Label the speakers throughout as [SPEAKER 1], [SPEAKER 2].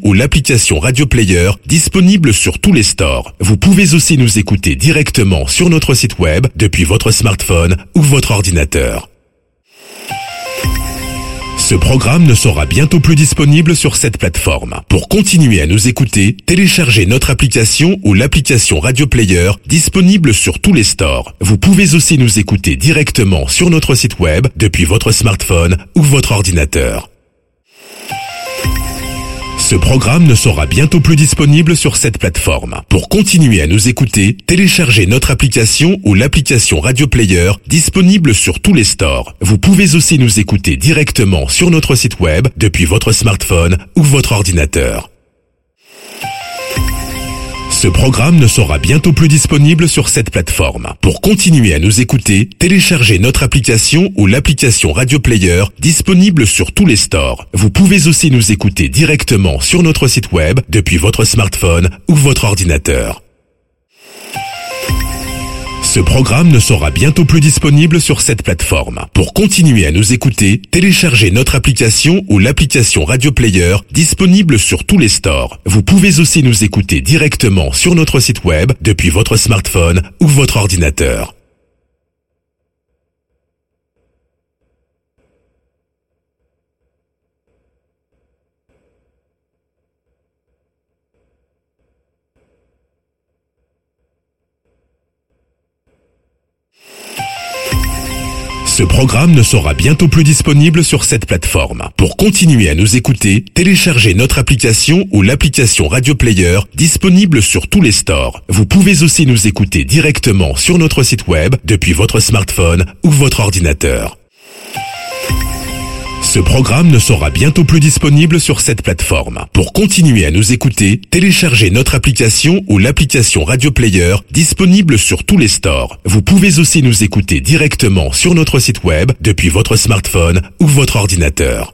[SPEAKER 1] ou l'application Radio Player disponible sur tous les stores. Vous pouvez aussi nous écouter directement sur notre site web depuis votre smartphone ou votre ordinateur. Ce programme ne sera bientôt plus disponible sur cette plateforme. Pour continuer à nous écouter, téléchargez notre application ou l'application Radio Player disponible sur tous les stores. Vous pouvez aussi nous écouter directement sur notre site web depuis votre smartphone ou votre ordinateur. Ce programme ne sera bientôt plus disponible sur cette plateforme. Pour continuer à nous écouter, téléchargez notre application ou l'application Radio Player disponible sur tous les stores. Vous pouvez aussi nous écouter directement sur notre site web depuis votre smartphone ou votre ordinateur. Ce programme ne sera bientôt plus disponible sur cette plateforme. Pour continuer à nous écouter, téléchargez notre application ou l'application Radio Player disponible sur tous les stores. Vous pouvez aussi nous écouter directement sur notre site web depuis votre smartphone ou votre ordinateur. Ce programme ne sera bientôt plus disponible sur cette plateforme. Pour continuer à nous écouter, téléchargez notre application ou l'application Radio Player disponible sur tous les stores. Vous pouvez aussi nous écouter directement sur notre site web depuis votre smartphone ou votre ordinateur. Ce programme ne sera bientôt plus disponible sur cette plateforme. Pour continuer à nous écouter, téléchargez notre application ou l'application Radio Player disponible sur tous les stores. Vous pouvez aussi nous écouter directement sur notre site web depuis votre smartphone ou votre ordinateur. Ce programme ne sera bientôt plus disponible sur cette plateforme. Pour continuer à nous écouter, téléchargez notre application ou l'application Radio Player disponible sur tous les stores. Vous pouvez aussi nous écouter directement sur notre site web depuis votre smartphone ou votre ordinateur.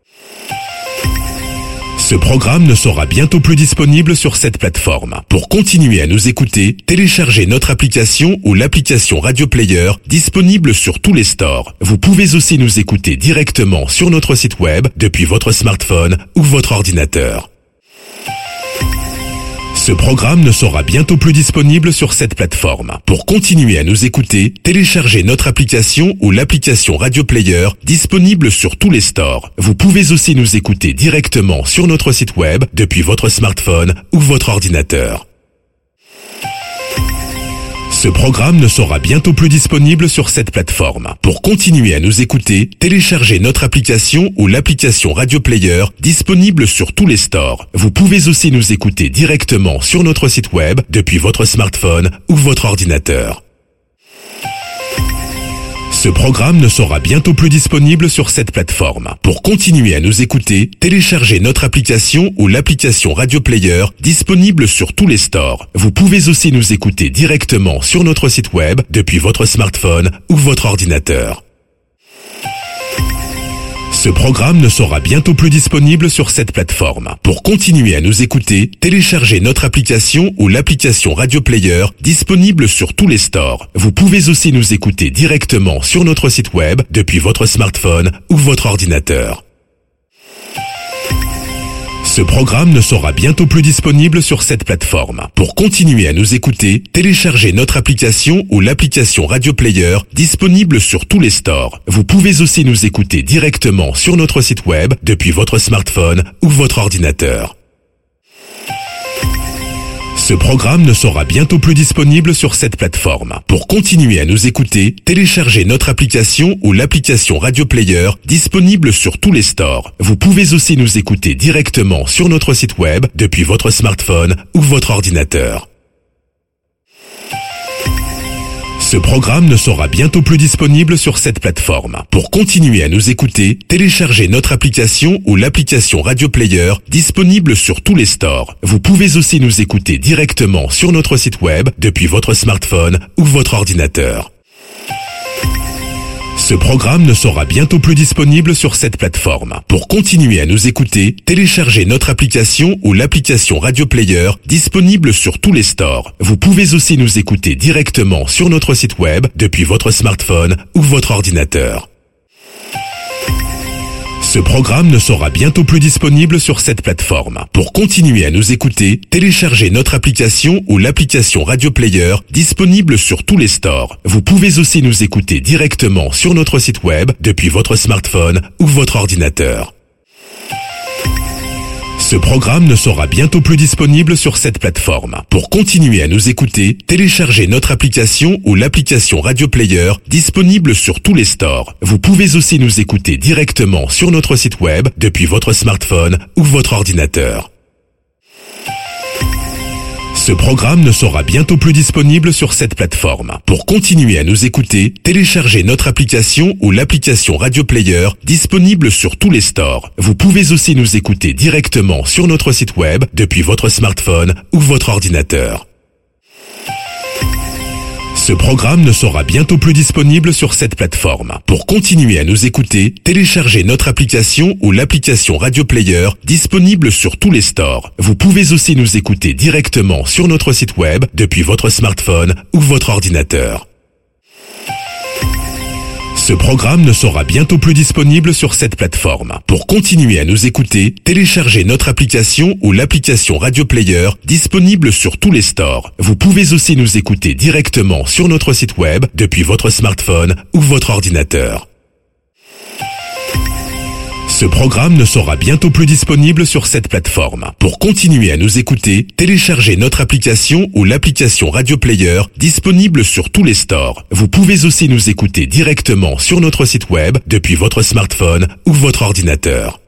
[SPEAKER 1] Ce programme ne sera bientôt plus disponible sur cette plateforme. Pour continuer à nous écouter, téléchargez notre application ou l'application Radio Player disponible sur tous les stores. Vous pouvez aussi nous écouter directement sur notre site web depuis votre smartphone ou votre ordinateur. Ce programme ne sera bientôt plus disponible sur cette plateforme. Pour continuer à nous écouter, téléchargez notre application ou l'application Radio Player disponible sur tous les stores. Vous pouvez aussi nous écouter directement sur notre site web depuis votre smartphone ou votre ordinateur. Ce programme ne sera bientôt plus disponible sur cette plateforme. Pour continuer à nous écouter, téléchargez notre application ou l'application Radio Player disponible sur tous les stores. Vous pouvez aussi nous écouter directement sur notre site web depuis votre smartphone ou votre ordinateur. Ce programme ne sera bientôt plus disponible sur cette plateforme. Pour continuer à nous écouter, téléchargez notre application ou l'application Radio Player disponible sur tous les stores. Vous pouvez aussi nous écouter directement sur notre site web depuis votre smartphone ou votre ordinateur. Ce programme ne sera bientôt plus disponible sur cette plateforme. Pour continuer à nous écouter, téléchargez notre application ou l'application Radio Player disponible sur tous les stores. Vous pouvez aussi nous écouter directement sur notre site web depuis votre smartphone ou votre ordinateur. Ce programme ne sera bientôt plus disponible sur cette plateforme. Pour continuer à nous écouter, téléchargez notre application ou l'application Radio Player disponible sur tous les stores. Vous pouvez aussi nous écouter directement sur notre site web depuis votre smartphone ou votre ordinateur. Ce programme ne sera bientôt plus disponible sur cette plateforme. Pour continuer à nous écouter, téléchargez notre application ou l'application Radio Player disponible sur tous les stores. Vous pouvez aussi nous écouter directement sur notre site web depuis votre smartphone ou votre ordinateur. Ce programme ne sera bientôt plus disponible sur cette plateforme. Pour continuer à nous écouter, téléchargez notre application ou l'application Radio Player disponible sur tous les stores. Vous pouvez aussi nous écouter directement sur notre site web depuis votre smartphone ou votre ordinateur. Ce programme ne sera bientôt plus disponible sur cette plateforme. Pour continuer à nous écouter, téléchargez notre application ou l'application Radio Player disponible sur tous les stores. Vous pouvez aussi nous écouter directement sur notre site web depuis votre smartphone ou votre ordinateur. Ce programme ne sera bientôt plus disponible sur cette plateforme. Pour continuer à nous écouter, téléchargez notre application ou l'application Radio Player disponible sur tous les stores. Vous pouvez aussi nous écouter directement sur notre site web depuis votre smartphone ou votre ordinateur. Ce programme ne sera bientôt plus disponible sur cette plateforme. Pour continuer à nous écouter, téléchargez notre application ou l'application Radio Player disponible sur tous les stores. Vous pouvez aussi nous écouter directement sur notre site web depuis votre smartphone ou votre ordinateur. Ce programme ne sera bientôt plus disponible sur cette plateforme. Pour continuer à nous écouter, téléchargez notre application ou l'application Radio Player disponible sur tous les stores. Vous pouvez aussi nous écouter directement sur notre site web depuis votre smartphone ou votre ordinateur. Ce programme ne sera bientôt plus disponible sur cette plateforme. Pour continuer à nous écouter, téléchargez notre application ou l'application Radio Player disponible sur tous les stores. Vous pouvez aussi nous écouter directement sur notre site web depuis votre smartphone ou votre ordinateur. Ce programme ne sera bientôt plus disponible sur cette plateforme. Pour continuer à nous écouter, téléchargez notre application ou l'application Radio Player disponible sur tous les stores. Vous pouvez aussi nous écouter directement sur notre site web depuis votre smartphone ou votre ordinateur. Ce programme ne sera bientôt plus disponible sur cette plateforme. Pour continuer à nous écouter, téléchargez notre application ou l'application Radio Player disponible sur tous les stores. Vous pouvez aussi nous écouter directement sur notre site web depuis votre smartphone ou votre ordinateur.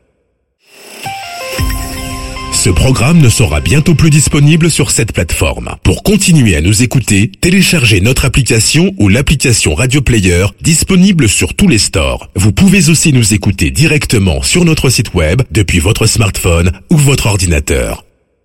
[SPEAKER 1] Ce programme ne sera bientôt plus disponible sur cette plateforme. Pour continuer à nous écouter, téléchargez notre application ou l'application Radio Player disponible sur tous les stores. Vous pouvez aussi nous écouter directement sur notre site web depuis votre smartphone ou votre ordinateur.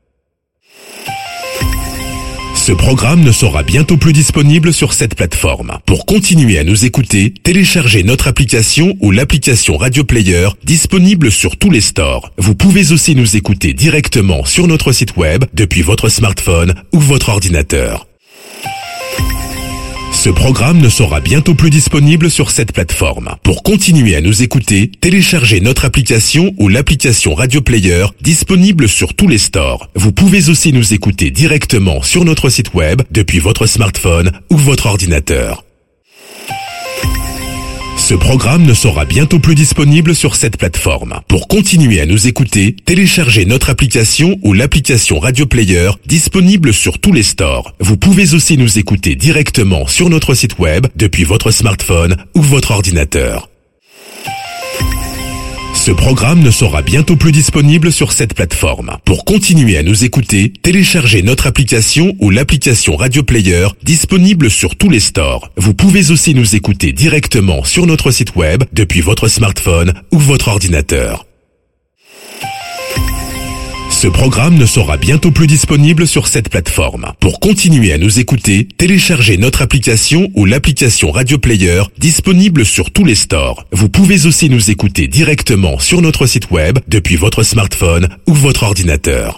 [SPEAKER 1] Ce programme ne sera bientôt plus disponible sur cette plateforme. Pour continuer à nous écouter, téléchargez notre application ou l'application Radio Player disponible sur tous les stores. Vous pouvez aussi nous écouter directement sur notre site web depuis votre smartphone ou votre ordinateur. Ce programme ne sera bientôt plus disponible sur cette plateforme. Pour continuer à nous écouter, téléchargez notre application ou l'application Radio Player disponible sur tous les stores. Vous pouvez aussi nous écouter directement sur notre site web depuis votre smartphone ou votre ordinateur. Ce programme ne sera bientôt plus disponible sur cette plateforme. Pour continuer à nous écouter, téléchargez notre application ou l'application Radio Player disponible sur tous les stores. Vous pouvez aussi nous écouter directement sur notre site web depuis votre smartphone ou votre ordinateur. Ce programme ne sera bientôt plus disponible sur cette plateforme. Pour continuer à nous écouter, téléchargez notre application ou l'application Radio Player disponible sur tous les stores. Vous pouvez aussi nous écouter directement sur notre site web depuis votre smartphone ou votre ordinateur. Ce programme ne sera bientôt plus disponible sur cette plateforme. Pour continuer à nous écouter, téléchargez notre application ou l'application Radio Player disponible sur tous les stores. Vous pouvez aussi nous écouter directement sur notre site web depuis votre smartphone ou votre ordinateur.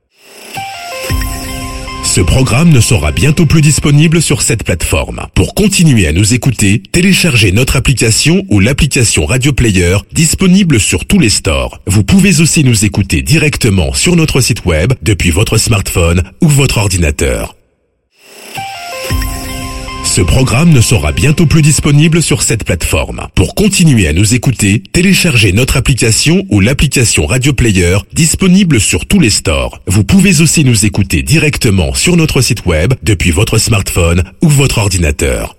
[SPEAKER 1] Ce programme ne sera bientôt plus disponible sur cette plateforme. Pour continuer à nous écouter, téléchargez notre application ou l'application Radio Player disponible sur tous les stores. Vous pouvez aussi nous écouter directement sur notre site web depuis votre smartphone ou votre ordinateur. Ce programme ne sera bientôt plus disponible sur cette plateforme. Pour continuer à nous écouter, téléchargez notre application ou l'application Radio Player disponible sur tous les stores. Vous pouvez aussi nous écouter directement sur notre site web depuis votre smartphone ou votre ordinateur.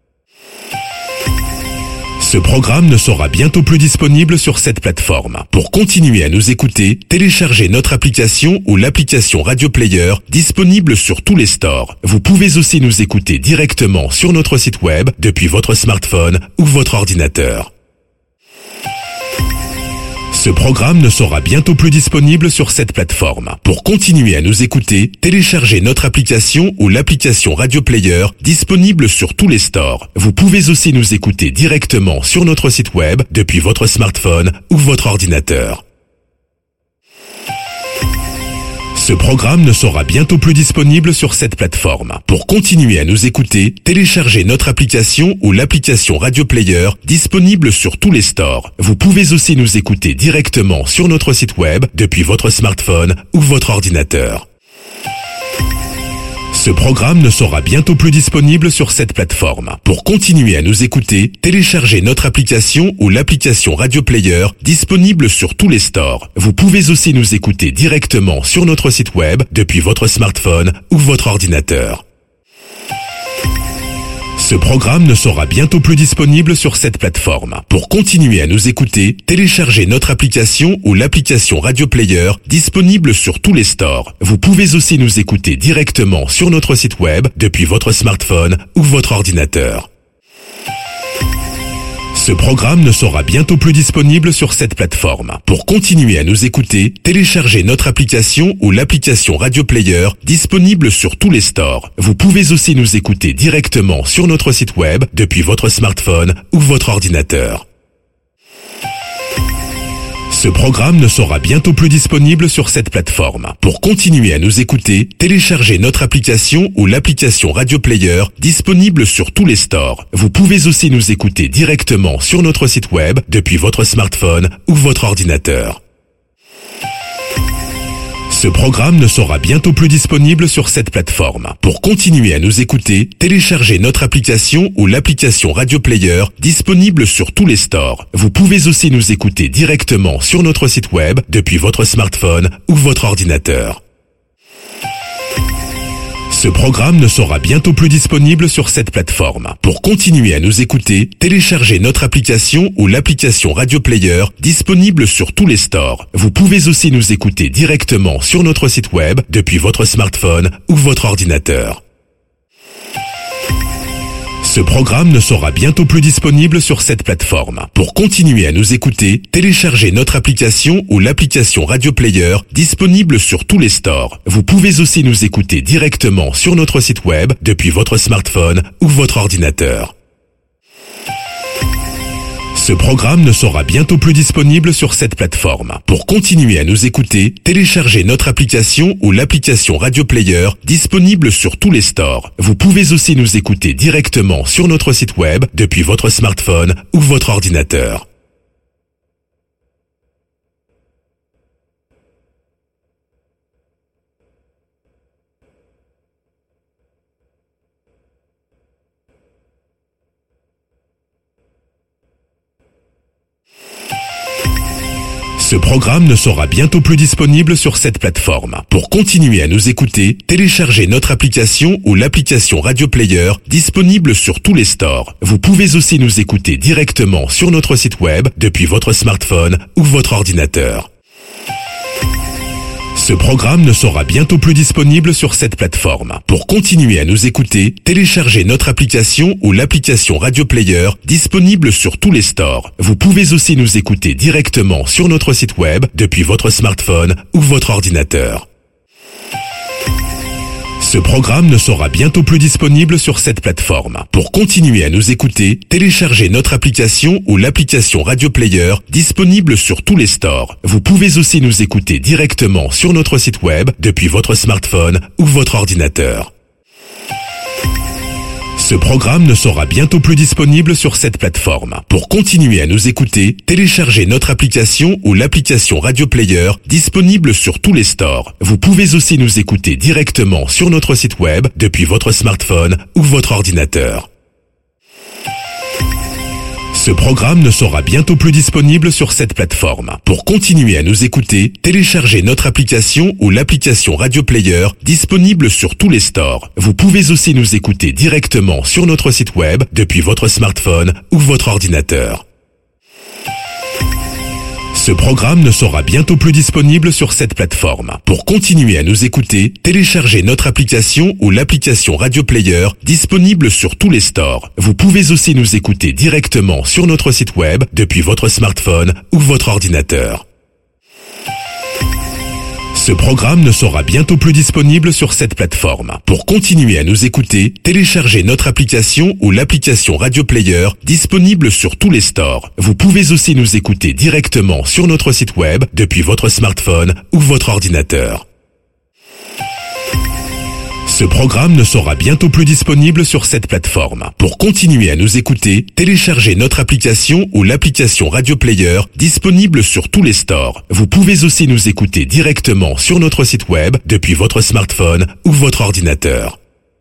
[SPEAKER 1] Ce programme ne sera bientôt plus disponible sur cette plateforme. Pour continuer à nous écouter, téléchargez notre application ou l'application Radio Player disponible sur tous les stores. Vous pouvez aussi nous écouter directement sur notre site web depuis votre smartphone ou votre ordinateur. Ce programme ne sera bientôt plus disponible sur cette plateforme. Pour continuer à nous écouter, téléchargez notre application ou l'application Radio Player disponible sur tous les stores. Vous pouvez aussi nous écouter directement sur notre site web depuis votre smartphone ou votre ordinateur. Ce Ce programme ne sera bientôt plus disponible sur cette plateforme. Pour continuer à nous écouter, téléchargez notre application ou l'application Radio Player disponible sur tous les stores. Vous pouvez aussi nous écouter directement sur notre site web depuis votre smartphone ou votre ordinateur. Ce programme ne sera bientôt plus disponible sur cette plateforme. Pour continuer à nous écouter, téléchargez notre application ou l'application Radio Player disponible sur tous les stores. Vous pouvez aussi nous écouter directement sur notre site web depuis votre smartphone ou votre ordinateur. Ce programme ne sera bientôt plus disponible sur cette plateforme. Pour continuer à nous écouter, téléchargez notre application ou l'application Radio Player disponible sur tous les stores. Vous pouvez aussi nous écouter directement sur notre site web depuis votre smartphone ou votre ordinateur. Ce programme ne sera bientôt plus disponible sur cette plateforme. Pour continuer à nous écouter, téléchargez notre application ou l'application Radio Player disponible sur tous les stores. Vous pouvez aussi nous écouter directement sur notre site web depuis votre smartphone ou votre ordinateur. Ce programme ne sera bientôt plus disponible sur cette plateforme. Pour continuer à nous écouter, téléchargez notre application ou l'application Radio Player disponible sur tous les stores. Vous pouvez aussi nous écouter directement sur notre site web depuis votre smartphone ou votre ordinateur. Ce programme ne sera bientôt plus disponible sur cette plateforme. Pour continuer à nous écouter, téléchargez notre application ou l'application Radio Player disponible sur tous les stores. Vous pouvez aussi nous écouter directement sur notre site web depuis votre smartphone ou votre ordinateur. Ce programme ne sera bientôt plus disponible sur cette plateforme. Pour continuer à nous écouter, téléchargez notre application ou l'application Radio Player disponible sur tous les stores. Vous pouvez aussi nous écouter directement sur notre site web depuis votre smartphone ou votre ordinateur. Ce programme ne sera bientôt plus disponible sur cette plateforme. Pour continuer à nous écouter, téléchargez notre application ou l'application Radio Player disponible sur tous les stores. Vous pouvez aussi nous écouter directement sur notre site web depuis votre smartphone ou votre ordinateur. Ce programme ne sera bientôt plus disponible sur cette plateforme. Pour continuer à nous écouter, téléchargez notre application ou l'application Radio Player disponible sur tous les stores. Vous pouvez aussi nous écouter directement sur notre site web depuis votre smartphone ou votre ordinateur. Ce programme ne sera bientôt plus disponible sur cette plateforme. Pour continuer à nous écouter, téléchargez notre application ou l'application Radio Player disponible sur tous les stores. Vous pouvez aussi nous écouter directement sur notre site web depuis votre smartphone ou votre ordinateur. Ce programme ne sera bientôt plus disponible sur cette plateforme. Pour continuer à nous écouter, téléchargez notre application ou l'application Radio Player disponible sur tous les stores. Vous pouvez aussi nous écouter directement sur notre site web depuis votre smartphone ou votre ordinateur. Ce programme ne sera bientôt plus disponible sur cette plateforme. Pour continuer à nous écouter, téléchargez notre application ou l'application Radio Player disponible sur tous les stores. Vous pouvez aussi nous écouter directement sur notre site web depuis votre smartphone ou votre ordinateur. Ce programme ne sera bientôt plus disponible sur cette plateforme. Pour continuer à nous écouter, téléchargez notre application ou l'application Radio Player disponible sur tous les stores. Vous pouvez aussi nous écouter directement sur notre site web depuis votre smartphone ou votre ordinateur. Ce programme ne sera bientôt plus disponible sur cette plateforme. Pour continuer à nous écouter, téléchargez notre application ou l'application Radio Player disponible sur tous les stores. Vous pouvez aussi nous écouter directement sur notre site web depuis votre smartphone ou votre ordinateur. Ce programme ne sera bientôt plus disponible sur cette plateforme. Pour continuer à nous écouter, téléchargez notre application ou l'application Radio Player disponible sur tous les stores. Vous pouvez aussi nous écouter directement sur notre site web depuis votre smartphone ou votre ordinateur. Ce programme ne sera bientôt plus disponible sur cette plateforme. Pour continuer à nous écouter, téléchargez notre application ou l'application Radio Player disponible sur tous les stores. Vous pouvez aussi nous écouter directement sur notre site web depuis votre smartphone ou votre ordinateur. Ce programme ne sera bientôt plus disponible sur cette plateforme. Pour continuer à nous écouter, téléchargez notre application ou l'application Radio Player disponible sur tous les stores. Vous pouvez aussi nous écouter directement sur notre site web depuis votre smartphone ou votre ordinateur.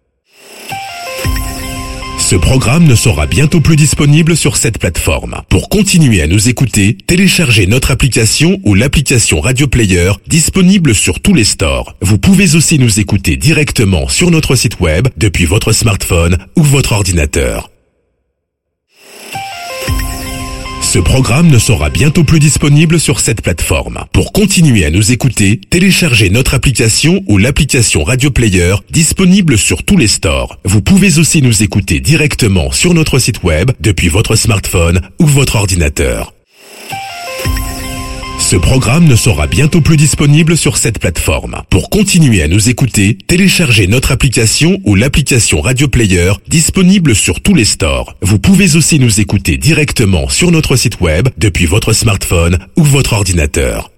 [SPEAKER 1] Ce programme ne sera bientôt plus disponible sur cette plateforme. Pour continuer à nous écouter, téléchargez notre application ou l'application Radio Player disponible sur tous les stores. Vous pouvez aussi nous écouter directement sur notre site web depuis votre smartphone ou votre ordinateur. Ce programme ne sera bientôt plus disponible sur cette plateforme. Pour continuer à nous écouter, téléchargez notre application ou l'application Radio Player disponible sur tous les stores. Vous pouvez aussi nous écouter directement sur notre site web depuis votre smartphone ou votre ordinateur. Ce programme ne sera bientôt plus disponible sur cette plateforme. Pour continuer à nous écouter, téléchargez notre application ou l'application Radio Player disponible sur tous les stores. Vous pouvez aussi nous écouter directement sur notre site web depuis votre smartphone ou votre ordinateur.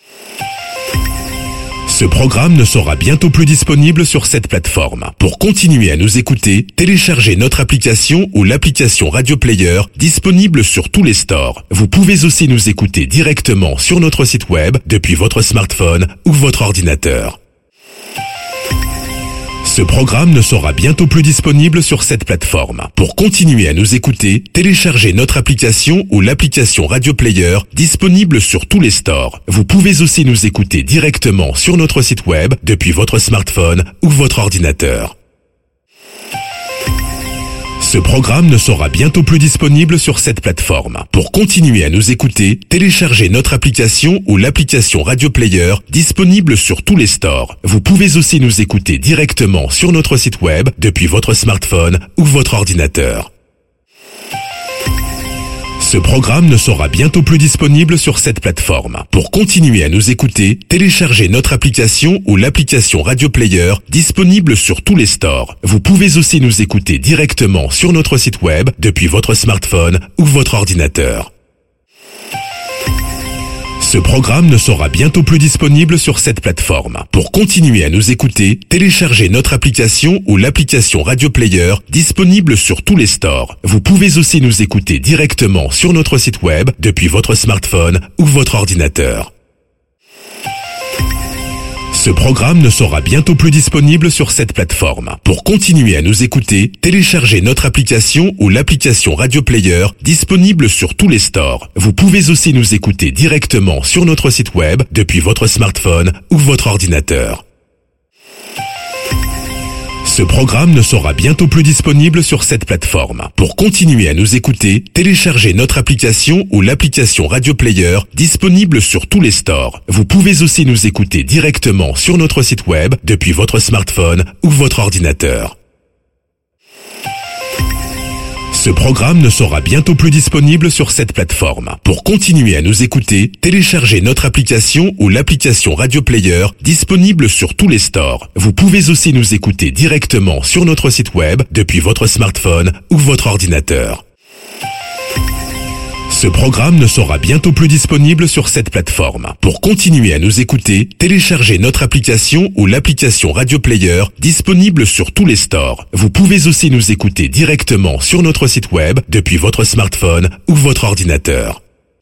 [SPEAKER 1] Ce programme ne sera bientôt plus disponible sur cette plateforme. Pour continuer à nous écouter, téléchargez notre application ou l'application Radio Player disponible sur tous les stores. Vous pouvez aussi nous écouter directement sur notre site web depuis votre smartphone ou votre ordinateur. Ce programme ne sera bientôt plus disponible sur cette plateforme. Pour continuer à nous écouter, téléchargez notre application ou l'application Radio Player disponible sur tous les stores. Vous pouvez aussi nous écouter directement sur notre site web depuis votre smartphone ou votre ordinateur. Ce programme ne sera bientôt plus disponible sur cette plateforme. Pour continuer à nous écouter, téléchargez notre application ou l'application Radio Player disponible sur tous les stores. Vous pouvez aussi nous écouter directement sur notre site web depuis votre smartphone ou votre ordinateur. Ce programme ne sera bientôt plus disponible sur cette plateforme. Pour continuer à nous écouter, téléchargez notre application ou l'application Radio Player disponible sur tous les stores. Vous pouvez aussi nous écouter directement sur notre site web depuis votre smartphone ou votre ordinateur. Ce programme ne sera bientôt plus disponible sur cette plateforme. Pour continuer à nous écouter, téléchargez notre application ou l'application Radio Player disponible sur tous les stores. Vous pouvez aussi nous écouter directement sur notre site web depuis votre smartphone ou votre ordinateur. Ce programme ne sera bientôt plus disponible sur cette plateforme. Pour continuer à nous écouter, téléchargez notre application ou l'application Radio Player disponible sur tous les stores. Vous pouvez aussi nous écouter directement sur notre site web depuis votre smartphone ou votre ordinateur. Ce programme ne sera bientôt plus disponible sur cette plateforme. Pour continuer à nous écouter, téléchargez notre application ou l'application Radio Player disponible sur tous les stores. Vous pouvez aussi nous écouter directement sur notre site web depuis votre smartphone ou votre ordinateur. Ce programme ne sera bientôt plus disponible sur cette plateforme. Pour continuer à nous écouter, téléchargez notre application ou l'application Radio Player disponible sur tous les stores. Vous pouvez aussi nous écouter directement sur notre site web depuis votre smartphone ou votre ordinateur. Ce programme ne sera bientôt plus disponible sur cette plateforme. Pour continuer à nous écouter, téléchargez notre application ou l'application Radio Player disponible sur tous les stores. Vous pouvez aussi nous écouter directement sur notre site web depuis votre smartphone ou votre ordinateur.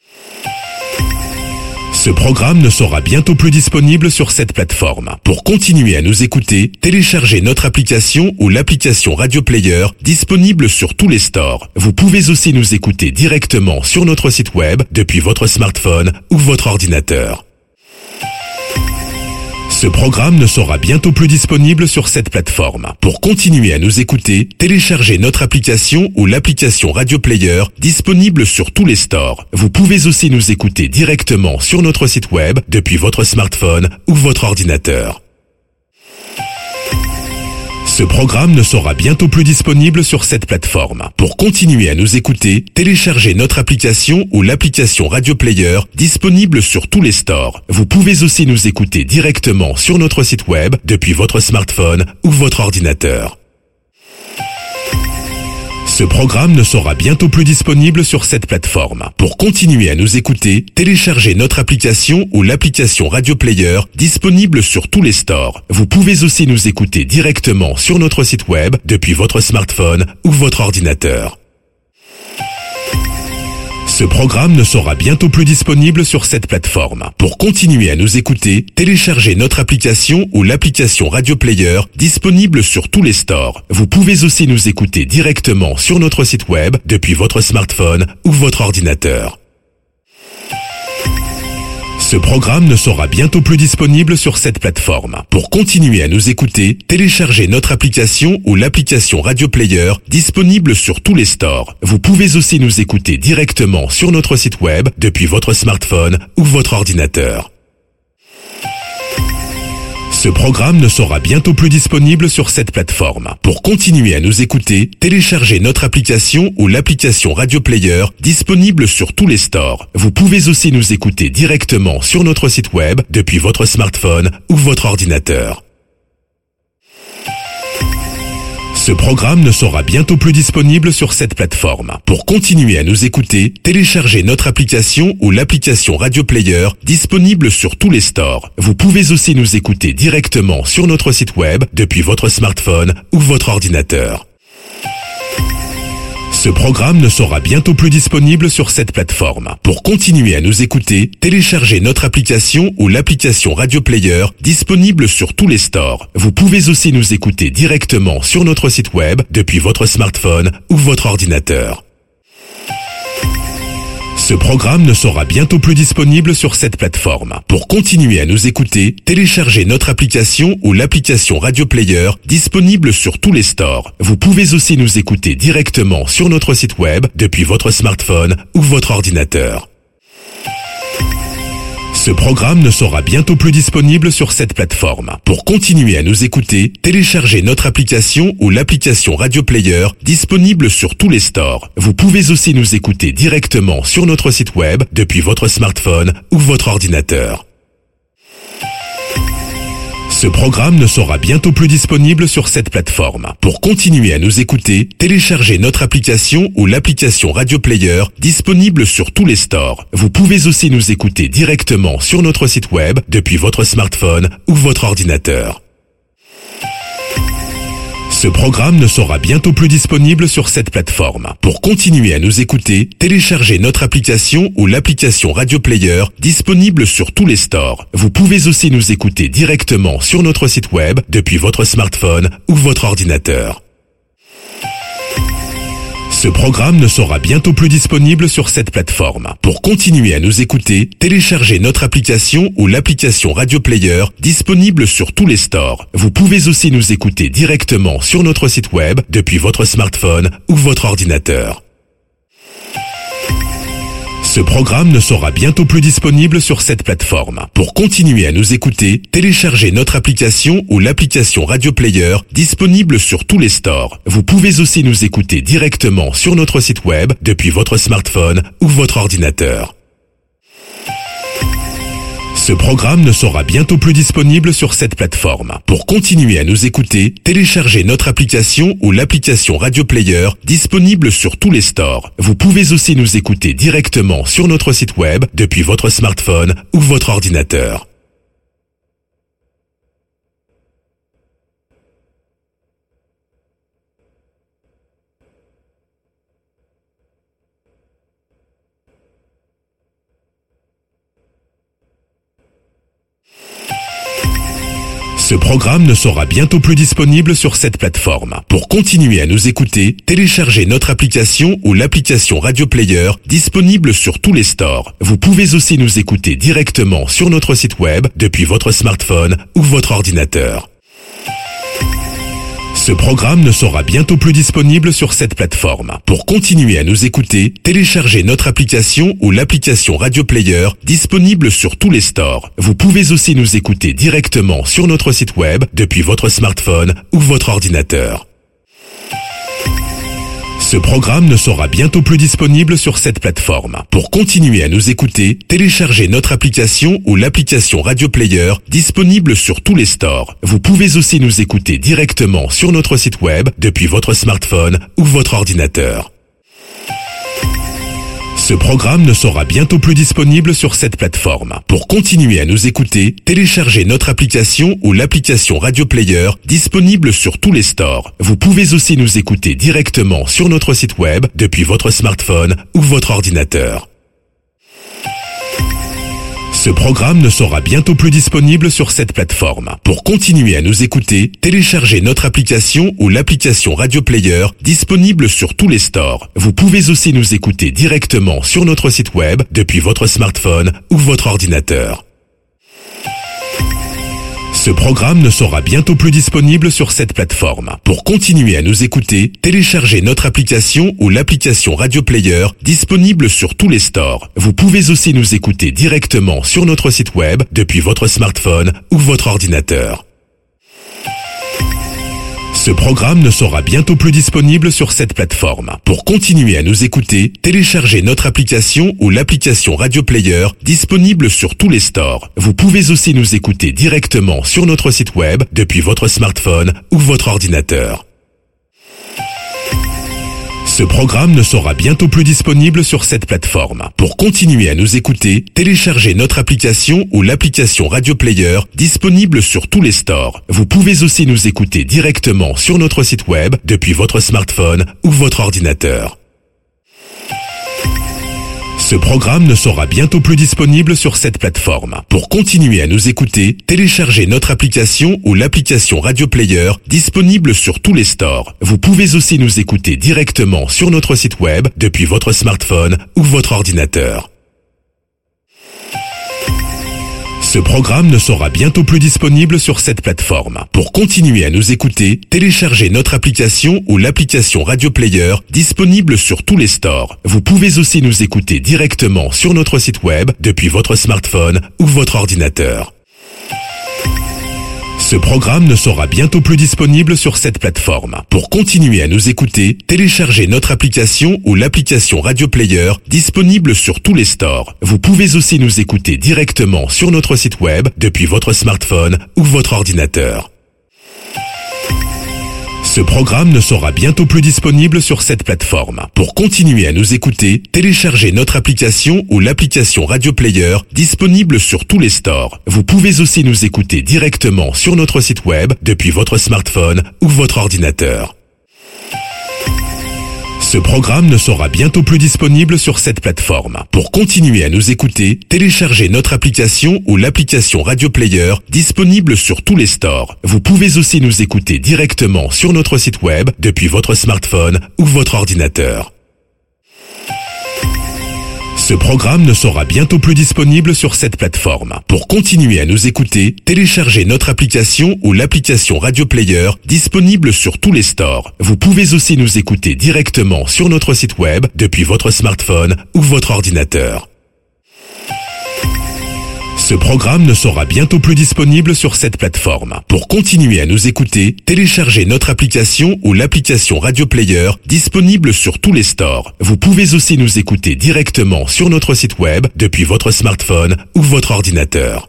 [SPEAKER 1] Ce programme ne sera bientôt plus disponible sur cette plateforme. Pour continuer à nous écouter, téléchargez notre application ou l'application Radio Player disponible sur tous les stores. Vous pouvez aussi nous écouter directement sur notre site web depuis votre smartphone ou votre ordinateur. Ce programme ne sera bientôt plus disponible sur cette plateforme. Pour continuer à nous écouter, téléchargez notre application ou l'application Radio Player disponible sur tous les stores. Vous pouvez aussi nous écouter directement sur notre site web depuis votre smartphone ou votre ordinateur. Ce programme ne sera bientôt plus disponible sur cette plateforme. Pour continuer à nous écouter, téléchargez notre application ou l'application Radio Player disponible sur tous les stores. Vous pouvez aussi nous écouter directement sur notre site web depuis votre smartphone ou votre ordinateur. Ce Ce programme ne sera bientôt plus disponible sur cette plateforme. Pour continuer à nous écouter, téléchargez notre application ou l'application Radio Player disponible sur tous les stores. Vous pouvez aussi nous écouter directement sur notre site web depuis votre smartphone ou votre ordinateur. Ce programme ne sera bientôt plus disponible sur cette plateforme. Pour continuer à nous écouter, téléchargez notre application ou l'application Radio Player disponible sur tous les stores. Vous pouvez aussi nous écouter directement sur notre site web depuis votre smartphone ou votre ordinateur. Ce programme ne sera bientôt plus disponible sur cette plateforme. Pour continuer à nous écouter, téléchargez notre application ou l'application Radio Player disponible sur tous les stores. Vous pouvez aussi nous écouter directement sur notre site web depuis votre smartphone ou votre ordinateur. Ce programme ne sera bientôt plus disponible sur cette plateforme. Pour continuer à nous écouter, téléchargez notre application ou l'application Radio Player disponible sur tous les stores. Vous pouvez aussi nous écouter directement sur notre site web depuis votre smartphone ou votre ordinateur. Ce programme ne sera bientôt plus disponible sur cette plateforme. Pour continuer à nous écouter, téléchargez notre application ou l'application Radio Player disponible sur tous les stores. Vous pouvez aussi nous écouter directement sur notre site web depuis votre smartphone ou votre ordinateur. Ce programme ne sera bientôt plus disponible sur cette plateforme. Pour continuer à nous écouter, téléchargez notre application ou l'application Radio Player disponible sur tous les stores. Vous pouvez aussi nous écouter directement sur notre site web depuis votre smartphone ou votre ordinateur. Ce programme ne sera bientôt plus disponible sur cette plateforme. Pour continuer à nous écouter, téléchargez notre application ou l'application Radio Player disponible sur tous les stores. Vous pouvez aussi nous écouter directement sur notre site web depuis votre smartphone ou votre ordinateur. Ce programme ne sera bientôt plus disponible sur cette plateforme. Pour continuer à nous écouter, téléchargez notre application ou l'application Radio Player disponible sur tous les stores. Vous pouvez aussi nous écouter directement sur notre site web depuis votre smartphone ou votre ordinateur. Ce programme ne sera bientôt plus disponible sur cette plateforme. Pour continuer à nous écouter, téléchargez notre application ou l'application Radio Player disponible sur tous les stores. Vous pouvez aussi nous écouter directement sur notre site web depuis votre smartphone ou votre ordinateur. Ce programme ne sera bientôt plus disponible sur cette plateforme. Pour continuer à nous écouter, téléchargez notre application ou l'application Radio Player disponible sur tous les stores. Vous pouvez aussi nous écouter directement sur notre site web depuis votre smartphone ou votre ordinateur. Ce programme ne sera bientôt plus disponible sur cette plateforme. Pour continuer à nous écouter, téléchargez notre application ou l'application Radio Player disponible sur tous les stores. Vous pouvez aussi nous écouter directement sur notre site web depuis votre smartphone ou votre ordinateur. Ce programme ne sera bientôt plus disponible sur cette plateforme. Pour continuer à nous écouter, téléchargez notre application ou l'application Radio Player disponible sur tous les stores. Vous pouvez aussi nous écouter directement sur notre site web depuis votre smartphone ou votre ordinateur. Ce programme ne sera bientôt plus disponible sur cette plateforme. Pour continuer à nous écouter, téléchargez notre application ou l'application Radio Player disponible sur tous les stores. Vous pouvez aussi nous écouter directement sur notre site web depuis votre smartphone ou votre ordinateur. Ce programme ne sera bientôt plus disponible sur cette plateforme. Pour continuer à nous écouter, téléchargez notre application ou l'application Radio Player disponible sur tous les stores. Vous pouvez aussi nous écouter directement sur notre site web depuis votre smartphone ou votre ordinateur. Ce programme ne sera bientôt plus disponible sur cette plateforme. Pour continuer à nous écouter, téléchargez notre application ou l'application Radio Player disponible sur tous les stores. Vous pouvez aussi nous écouter directement sur notre site web depuis votre smartphone ou votre ordinateur. Ce programme ne sera bientôt plus disponible sur cette plateforme. Pour continuer à nous écouter, téléchargez notre application ou l'application Radio Player disponible sur tous les stores. Vous pouvez aussi nous écouter directement sur notre site web depuis votre smartphone ou votre ordinateur. Ce programme ne sera bientôt plus disponible sur cette plateforme. Pour continuer à nous écouter, téléchargez notre application ou l'application Radio Player disponible sur tous les stores. Vous pouvez aussi nous écouter directement sur notre site web depuis votre smartphone ou votre ordinateur. Ce programme ne sera bientôt plus disponible sur cette plateforme. Pour continuer à nous écouter, téléchargez notre application ou l'application Radio Player disponible sur tous les stores. Vous pouvez aussi nous écouter directement sur notre site web depuis votre smartphone ou votre ordinateur. Ce programme ne sera bientôt plus disponible sur cette plateforme. Pour continuer à nous écouter, téléchargez notre application ou l'application Radio Player disponible sur tous les stores. Vous pouvez aussi nous écouter directement sur notre site web depuis votre smartphone ou votre ordinateur. Ce programme ne sera bientôt plus disponible sur cette plateforme. Pour continuer à nous écouter, téléchargez notre application ou l'application Radio Player disponible sur tous les stores. Vous pouvez aussi nous écouter directement sur notre site web depuis votre smartphone ou votre ordinateur. Ce programme ne sera bientôt plus disponible sur cette plateforme. Pour continuer à nous écouter, téléchargez notre application ou l'application Radio Player disponible sur tous les stores. Vous pouvez aussi nous écouter directement sur notre site web depuis votre smartphone ou votre ordinateur. Ce programme ne sera bientôt plus disponible sur cette plateforme. Pour continuer à nous écouter, téléchargez notre application ou l'application Radio Player disponible sur tous les stores. Vous pouvez aussi nous écouter directement sur notre site web depuis votre smartphone ou votre ordinateur. Ce programme ne sera bientôt plus disponible sur cette plateforme. Pour continuer à nous écouter, téléchargez notre application ou l'application Radio Player disponible sur tous les stores. Vous pouvez aussi nous écouter directement sur notre site web depuis votre smartphone ou votre ordinateur. Ce programme ne sera bientôt plus disponible sur cette plateforme. Pour continuer à nous écouter, téléchargez notre application ou l'application Radio Player disponible sur tous les stores. Vous pouvez aussi nous écouter directement sur notre site web depuis votre smartphone ou votre ordinateur. Ce programme ne sera bientôt plus disponible sur cette plateforme. Pour continuer à nous écouter, téléchargez notre application ou l'application Radio Player disponible sur tous les stores. Vous pouvez aussi nous écouter directement sur notre site web depuis votre smartphone ou votre ordinateur. Ce programme ne sera bientôt plus disponible sur cette plateforme. Pour continuer à nous écouter, téléchargez notre application ou l'application Radio Player disponible sur tous les stores. Vous pouvez aussi nous écouter directement sur notre site web depuis votre smartphone ou votre ordinateur. Ce programme ne sera bientôt plus disponible sur cette plateforme. Pour continuer à nous écouter, téléchargez notre application ou l'application Radio Player disponible sur tous les stores. Vous pouvez aussi nous écouter directement sur notre site web depuis votre smartphone ou votre ordinateur. Ce programme ne sera bientôt plus disponible sur cette plateforme. Pour continuer à nous écouter, téléchargez notre application ou l'application Radio Player disponible sur tous les stores. Vous pouvez aussi nous écouter directement sur notre site web depuis votre smartphone ou votre ordinateur.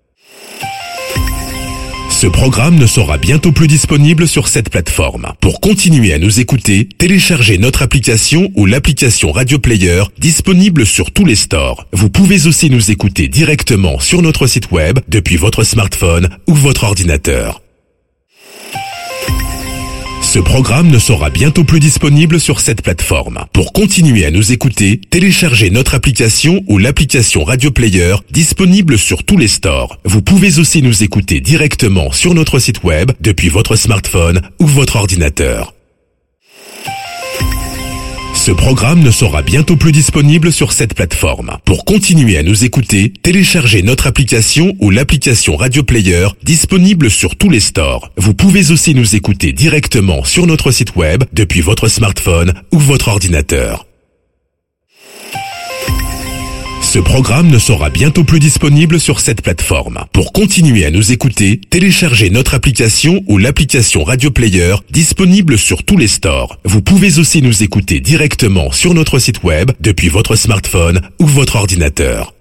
[SPEAKER 1] Ce programme ne sera bientôt plus disponible sur cette plateforme. Pour continuer à nous écouter, téléchargez notre application ou l'application Radio Player disponible sur tous les stores. Vous pouvez aussi nous écouter directement sur notre site web depuis votre smartphone ou votre ordinateur. Ce programme ne sera bientôt plus disponible sur cette plateforme. Pour continuer à nous écouter, téléchargez notre application ou l'application Radio Player disponible sur tous les stores. Vous pouvez aussi nous écouter directement sur notre site web depuis votre smartphone ou votre ordinateur. Ce programme ne sera bientôt plus disponible sur cette plateforme. Pour continuer à nous écouter, téléchargez notre application ou l'application Radio Player disponible sur tous les stores. Vous pouvez aussi nous écouter directement sur notre site web depuis votre smartphone ou votre ordinateur. Ce programme ne sera bientôt plus disponible sur cette plateforme. Pour continuer à nous écouter, téléchargez notre application ou l'application Radio Player disponible sur tous les stores. Vous pouvez aussi nous écouter directement sur notre site web depuis votre smartphone ou votre ordinateur.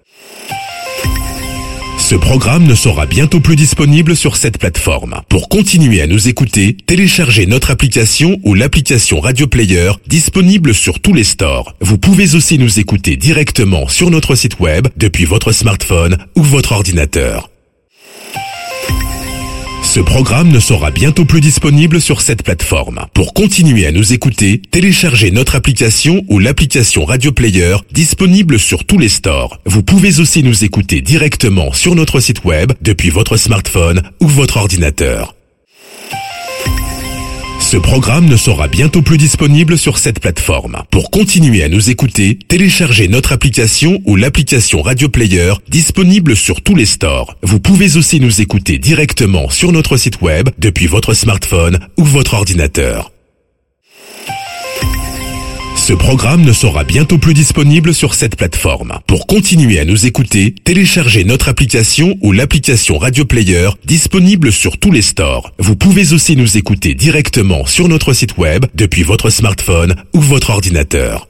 [SPEAKER 1] Ce programme ne sera bientôt plus disponible sur cette plateforme. Pour continuer à nous écouter, téléchargez notre application ou l'application Radio Player disponible sur tous les stores. Vous pouvez aussi nous écouter directement sur notre site web depuis votre smartphone ou votre ordinateur. Ce programme ne sera bientôt plus disponible sur cette plateforme. Pour continuer à nous écouter, téléchargez notre application ou l'application Radio Player disponible sur tous les stores. Vous pouvez aussi nous écouter directement sur notre site web depuis votre smartphone ou votre ordinateur. Ce programme ne sera bientôt plus disponible sur cette plateforme. Pour continuer à nous écouter, téléchargez notre application ou l'application Radio Player disponible sur tous les stores. Vous pouvez aussi nous écouter directement sur notre site web depuis votre smartphone ou votre ordinateur. Ce programme ne sera bientôt plus disponible sur cette plateforme. Pour continuer à nous écouter, téléchargez notre application ou l'application Radio Player disponible sur tous les stores. Vous pouvez aussi nous écouter directement sur notre site web depuis votre smartphone ou votre ordinateur.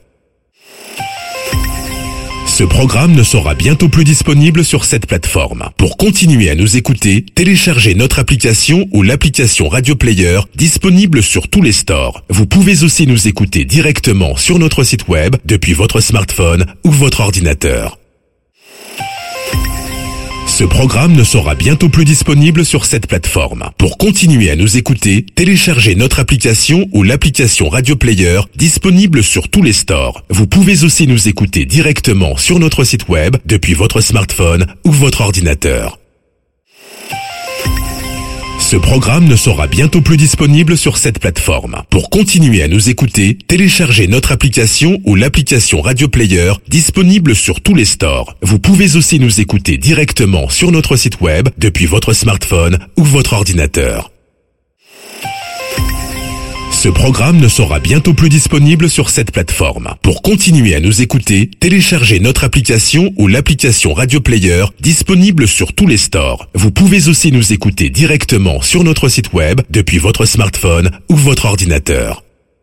[SPEAKER 1] Ce programme ne sera bientôt plus disponible sur cette plateforme. Pour continuer à nous écouter, téléchargez notre application ou l'application Radio Player disponible sur tous les stores. Vous pouvez aussi nous écouter directement sur notre site web depuis votre smartphone ou votre ordinateur. Ce programme ne sera bientôt plus disponible sur cette plateforme. Pour continuer à nous écouter, téléchargez notre application ou l'application Radio Player disponible sur tous les stores. Vous pouvez aussi nous écouter directement sur notre site web depuis votre smartphone ou votre ordinateur. Ce programme ne sera bientôt plus disponible sur cette plateforme. Pour continuer à nous écouter, téléchargez notre application ou l'application Radio Player disponible sur tous les stores. Vous pouvez aussi nous écouter directement sur notre site web depuis votre smartphone ou votre ordinateur. Ce programme ne sera bientôt plus disponible sur cette plateforme. Pour continuer à nous écouter, téléchargez notre application ou l'application Radio Player disponible sur tous les stores. Vous pouvez aussi nous écouter directement sur notre site web depuis votre smartphone ou votre ordinateur.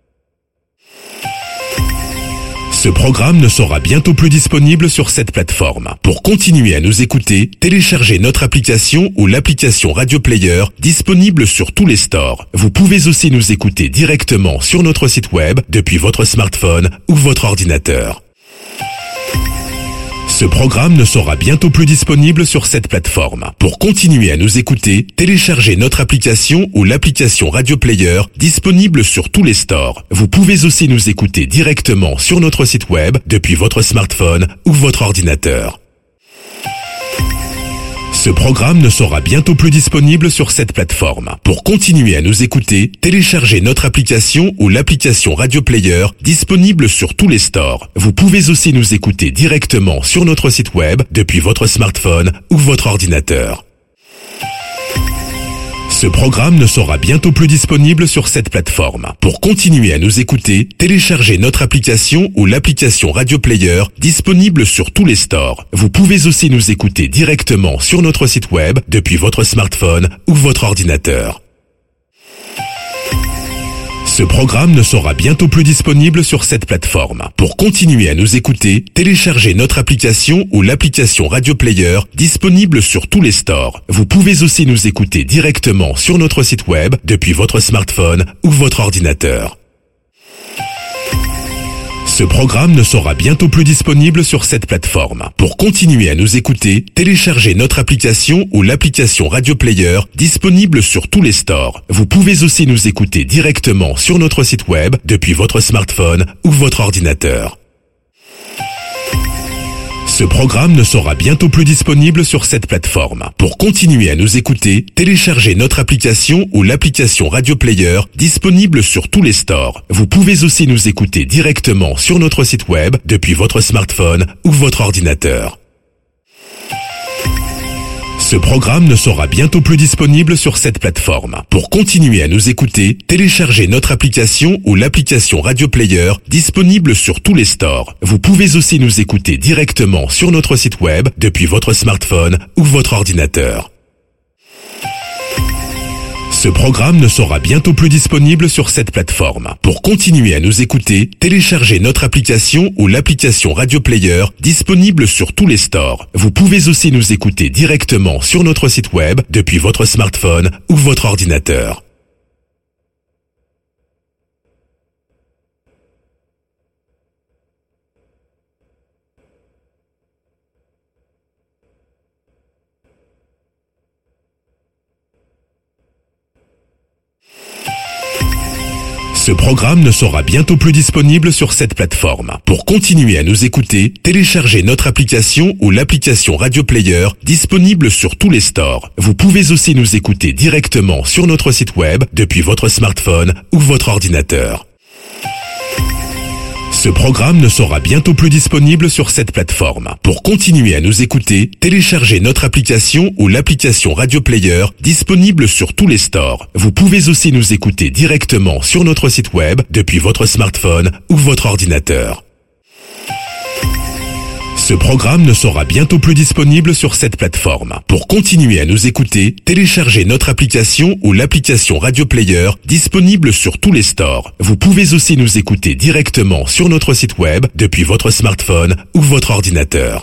[SPEAKER 1] Ce programme ne sera bientôt plus disponible sur cette plateforme. Pour continuer à nous écouter, téléchargez notre application ou l'application Radio Player disponible sur tous les stores. Vous pouvez aussi nous écouter directement sur notre site web depuis votre smartphone ou votre ordinateur. Ce programme ne sera bientôt plus disponible sur cette plateforme. Pour continuer à nous écouter, téléchargez notre application ou l'application Radio Player disponible sur tous les stores. Vous pouvez aussi nous écouter directement sur notre site web depuis votre smartphone ou votre ordinateur. Ce programme ne sera bientôt plus disponible sur cette plateforme. Pour continuer à nous écouter, téléchargez notre application ou l'application Radio Player disponible sur tous les stores. Vous pouvez aussi nous écouter directement sur notre site web depuis votre smartphone ou votre ordinateur. Ce programme ne sera bientôt plus disponible sur cette plateforme. Pour continuer à nous écouter, téléchargez notre application ou l'application Radio Player disponible sur tous les stores. Vous pouvez aussi nous écouter directement sur notre site web depuis votre smartphone ou votre ordinateur. Ce programme ne sera bientôt plus disponible sur cette plateforme. Pour continuer à nous écouter, téléchargez notre application ou l'application Radio Player disponible sur tous les stores. Vous pouvez aussi nous écouter directement sur notre site web depuis votre smartphone ou votre ordinateur. Ce programme ne sera bientôt plus disponible sur cette plateforme. Pour continuer à nous écouter, téléchargez notre application ou l'application Radio Player disponible sur tous les stores. Vous pouvez aussi nous écouter directement sur notre site web depuis votre smartphone ou votre ordinateur. Ce programme ne sera bientôt plus disponible sur cette plateforme. Pour continuer à nous écouter, téléchargez notre application ou l'application Radio Player disponible sur tous les stores. Vous pouvez aussi nous écouter directement sur notre site web depuis votre smartphone ou votre ordinateur. Ce programme ne sera bientôt plus disponible sur cette plateforme. Pour continuer à nous écouter, téléchargez notre application ou l'application Radio Player disponible sur tous les stores. Vous pouvez aussi nous écouter directement sur notre site web depuis votre smartphone ou votre ordinateur. Ce programme ne sera bientôt plus disponible sur cette plateforme. Pour continuer à nous écouter, téléchargez notre application ou l'application Radio Player disponible sur tous les stores. Vous pouvez aussi nous écouter directement sur notre site web depuis votre smartphone ou votre ordinateur. Ce programme ne sera bientôt plus disponible sur cette plateforme. Pour continuer à nous écouter, téléchargez notre application ou l'application Radio Player disponible sur tous les stores. Vous pouvez aussi nous écouter directement sur notre site web depuis votre smartphone ou votre ordinateur. Ce programme ne sera bientôt plus disponible sur cette plateforme. Pour continuer à nous écouter, téléchargez notre application ou l'application Radio Player disponible sur tous les stores. Vous pouvez aussi nous écouter directement sur notre site web depuis votre smartphone ou votre ordinateur. Ce programme ne sera bientôt plus disponible sur cette plateforme. Pour continuer à nous écouter, téléchargez notre application ou l'application Radio Player disponible sur tous les stores. Vous pouvez aussi nous écouter directement sur notre site web depuis votre smartphone ou votre ordinateur.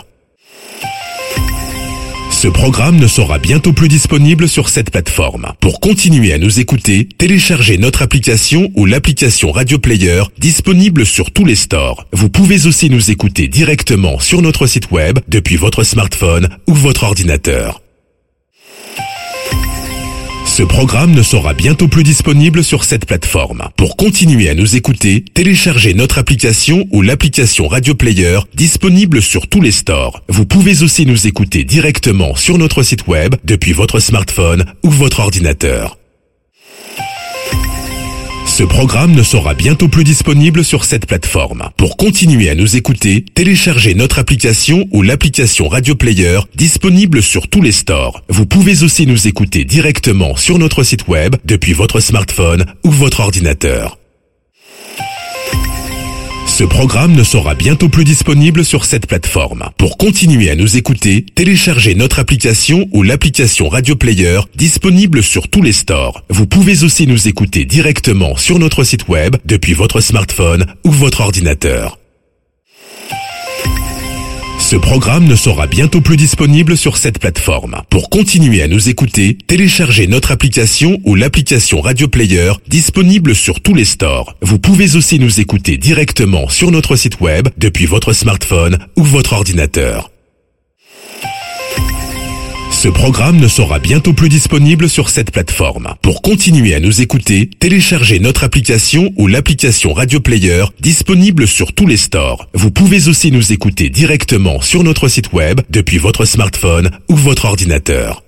[SPEAKER 1] Ce programme ne sera bientôt plus disponible sur cette plateforme. Pour continuer à nous écouter, téléchargez notre application ou l'application Radio Player disponible sur tous les stores. Vous pouvez aussi nous écouter directement sur notre site web depuis votre smartphone ou votre ordinateur. Ce programme ne sera bientôt plus disponible sur cette plateforme. Pour continuer à nous écouter, téléchargez notre application ou l'application Radio Player disponible sur tous les stores. Vous pouvez aussi nous écouter directement sur notre site web depuis votre smartphone ou votre ordinateur. Ce programme ne sera bientôt plus disponible sur cette plateforme. Pour continuer à nous écouter, téléchargez notre application ou l'application Radio Player disponible sur tous les stores. Vous pouvez aussi nous écouter directement sur notre site web depuis votre smartphone ou votre ordinateur. Ce programme ne sera bientôt plus disponible sur cette plateforme. Pour continuer à nous écouter, téléchargez notre application ou l'application Radio Player disponible sur tous les stores. Vous pouvez aussi nous écouter directement sur notre site web depuis votre smartphone ou votre ordinateur. Ce programme ne sera bientôt plus disponible sur cette plateforme. Pour continuer à nous écouter, téléchargez notre application ou l'application Radio Player disponible sur tous les stores. Vous pouvez aussi nous écouter directement sur notre site web depuis votre smartphone ou votre ordinateur. Ce programme ne sera bientôt plus disponible sur cette plateforme. Pour continuer à nous écouter, téléchargez notre application ou l'application Radio Player disponible sur tous les stores. Vous pouvez aussi nous écouter directement sur notre site web depuis votre smartphone ou votre ordinateur.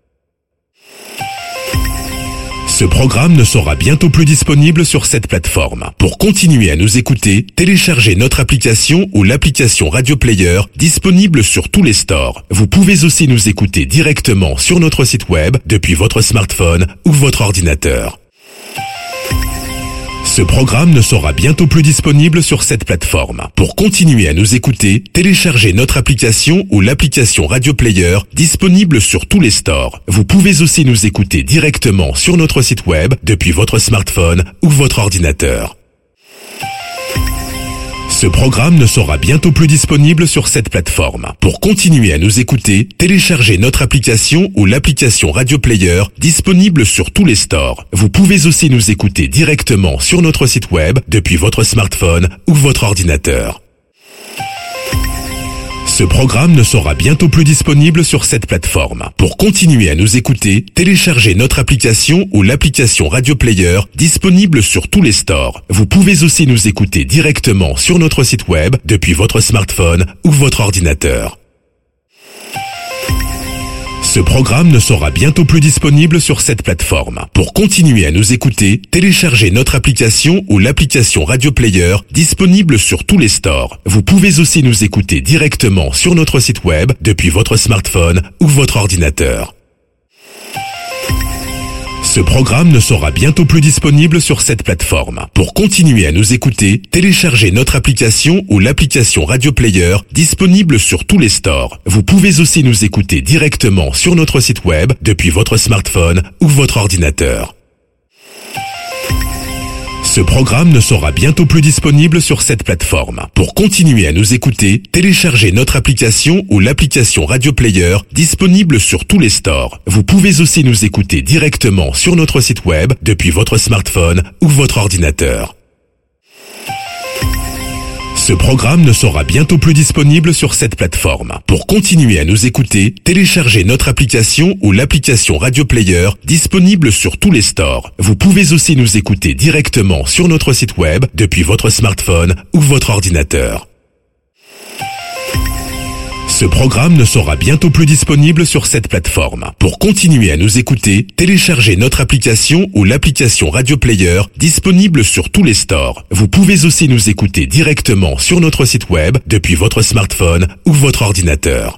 [SPEAKER 1] Ce programme ne sera bientôt plus disponible sur cette plateforme. Pour continuer à nous écouter, téléchargez notre application ou l'application Radio Player disponible sur tous les stores. Vous pouvez aussi nous écouter directement sur notre site web depuis votre smartphone ou votre ordinateur. Ce programme ne sera bientôt plus disponible sur cette plateforme. Pour continuer à nous écouter, téléchargez notre application ou l'application Radio Player disponible sur tous les stores. Vous pouvez aussi nous écouter directement sur notre site web depuis votre smartphone ou votre ordinateur. Ce programme ne sera bientôt plus disponible sur cette plateforme. Pour continuer à nous écouter, téléchargez notre application ou l'application Radio Player disponible sur tous les stores. Vous pouvez aussi nous écouter directement sur notre site web depuis votre smartphone ou votre ordinateur. Ce programme ne sera bientôt plus disponible sur cette plateforme. Pour continuer à nous écouter, téléchargez notre application ou l'application Radio Player disponible sur tous les stores. Vous pouvez aussi nous écouter directement sur notre site web depuis votre smartphone ou votre ordinateur. Ce programme ne sera bientôt plus disponible sur cette plateforme. Pour continuer à nous écouter, téléchargez notre application ou l'application Radio Player disponible sur tous les stores. Vous pouvez aussi nous écouter directement sur notre site web depuis votre smartphone ou votre ordinateur. Ce programme ne sera bientôt plus disponible sur cette plateforme. Pour continuer à nous écouter, téléchargez notre application ou l'application Radio Player disponible sur tous les stores. Vous pouvez aussi nous écouter directement sur notre site web depuis votre smartphone ou votre ordinateur. Ce programme ne sera bientôt plus disponible sur cette plateforme. Pour continuer à nous écouter, téléchargez notre application ou l'application Radio Player disponible sur tous les stores. Vous pouvez aussi nous écouter directement sur notre site web depuis votre smartphone ou votre ordinateur. Ce programme ne sera bientôt plus disponible sur cette plateforme. Pour continuer à nous écouter, téléchargez notre application ou l'application Radio Player disponible sur tous les stores. Vous pouvez aussi nous écouter directement sur notre site web depuis votre smartphone ou votre ordinateur. Ce programme ne sera bientôt plus disponible sur cette plateforme. Pour continuer à nous écouter, téléchargez notre application ou l'application Radio Player disponible sur tous les stores. Vous pouvez aussi nous écouter directement sur notre site web depuis votre smartphone ou votre ordinateur.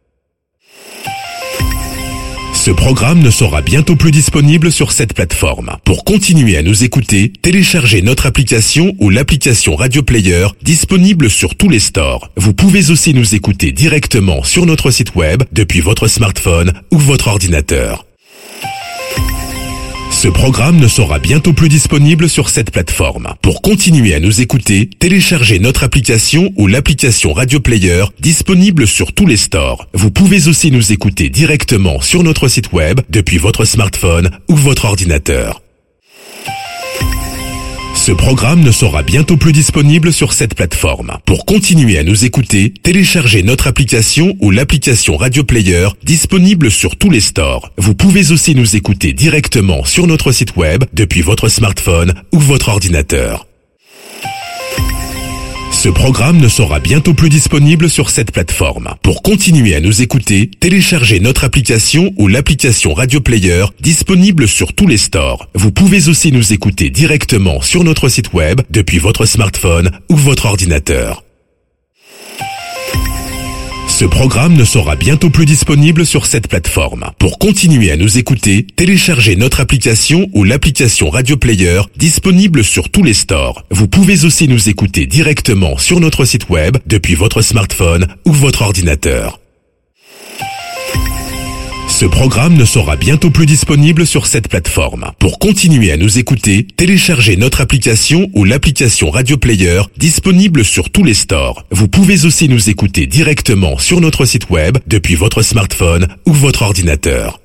[SPEAKER 1] Ce programme ne sera bientôt plus disponible sur cette plateforme. Pour continuer à nous écouter, téléchargez notre application ou l'application Radio Player disponible sur tous les stores. Vous pouvez aussi nous écouter directement sur notre site web depuis votre smartphone ou votre ordinateur. Ce programme ne sera bientôt plus disponible sur cette plateforme. Pour continuer à nous écouter, téléchargez notre application ou l'application Radio Player disponible sur tous les stores. Vous pouvez aussi nous écouter directement sur notre site web depuis votre smartphone ou votre ordinateur. Ce programme ne sera bientôt plus disponible sur cette plateforme. Pour continuer à nous écouter, téléchargez notre application ou l'application Radio Player disponible sur tous les stores. Vous pouvez aussi nous écouter directement sur notre site web depuis votre smartphone ou votre ordinateur. Ce programme ne sera bientôt plus disponible sur cette plateforme. Pour continuer à nous écouter, téléchargez notre application ou l'application Radio Player disponible sur tous les stores. Vous pouvez aussi nous écouter directement sur notre site web depuis votre smartphone ou votre ordinateur. Ce programme ne sera bientôt plus disponible sur cette plateforme. Pour continuer à nous écouter, téléchargez notre application ou l'application Radio Player disponible sur tous les stores. Vous pouvez aussi nous écouter directement sur notre site web depuis votre smartphone ou votre ordinateur. Ce programme ne sera bientôt plus disponible sur cette plateforme. Pour continuer à nous écouter, téléchargez notre application ou l'application Radio Player disponible sur tous les stores. Vous pouvez aussi nous écouter directement sur notre site web depuis votre smartphone ou votre ordinateur.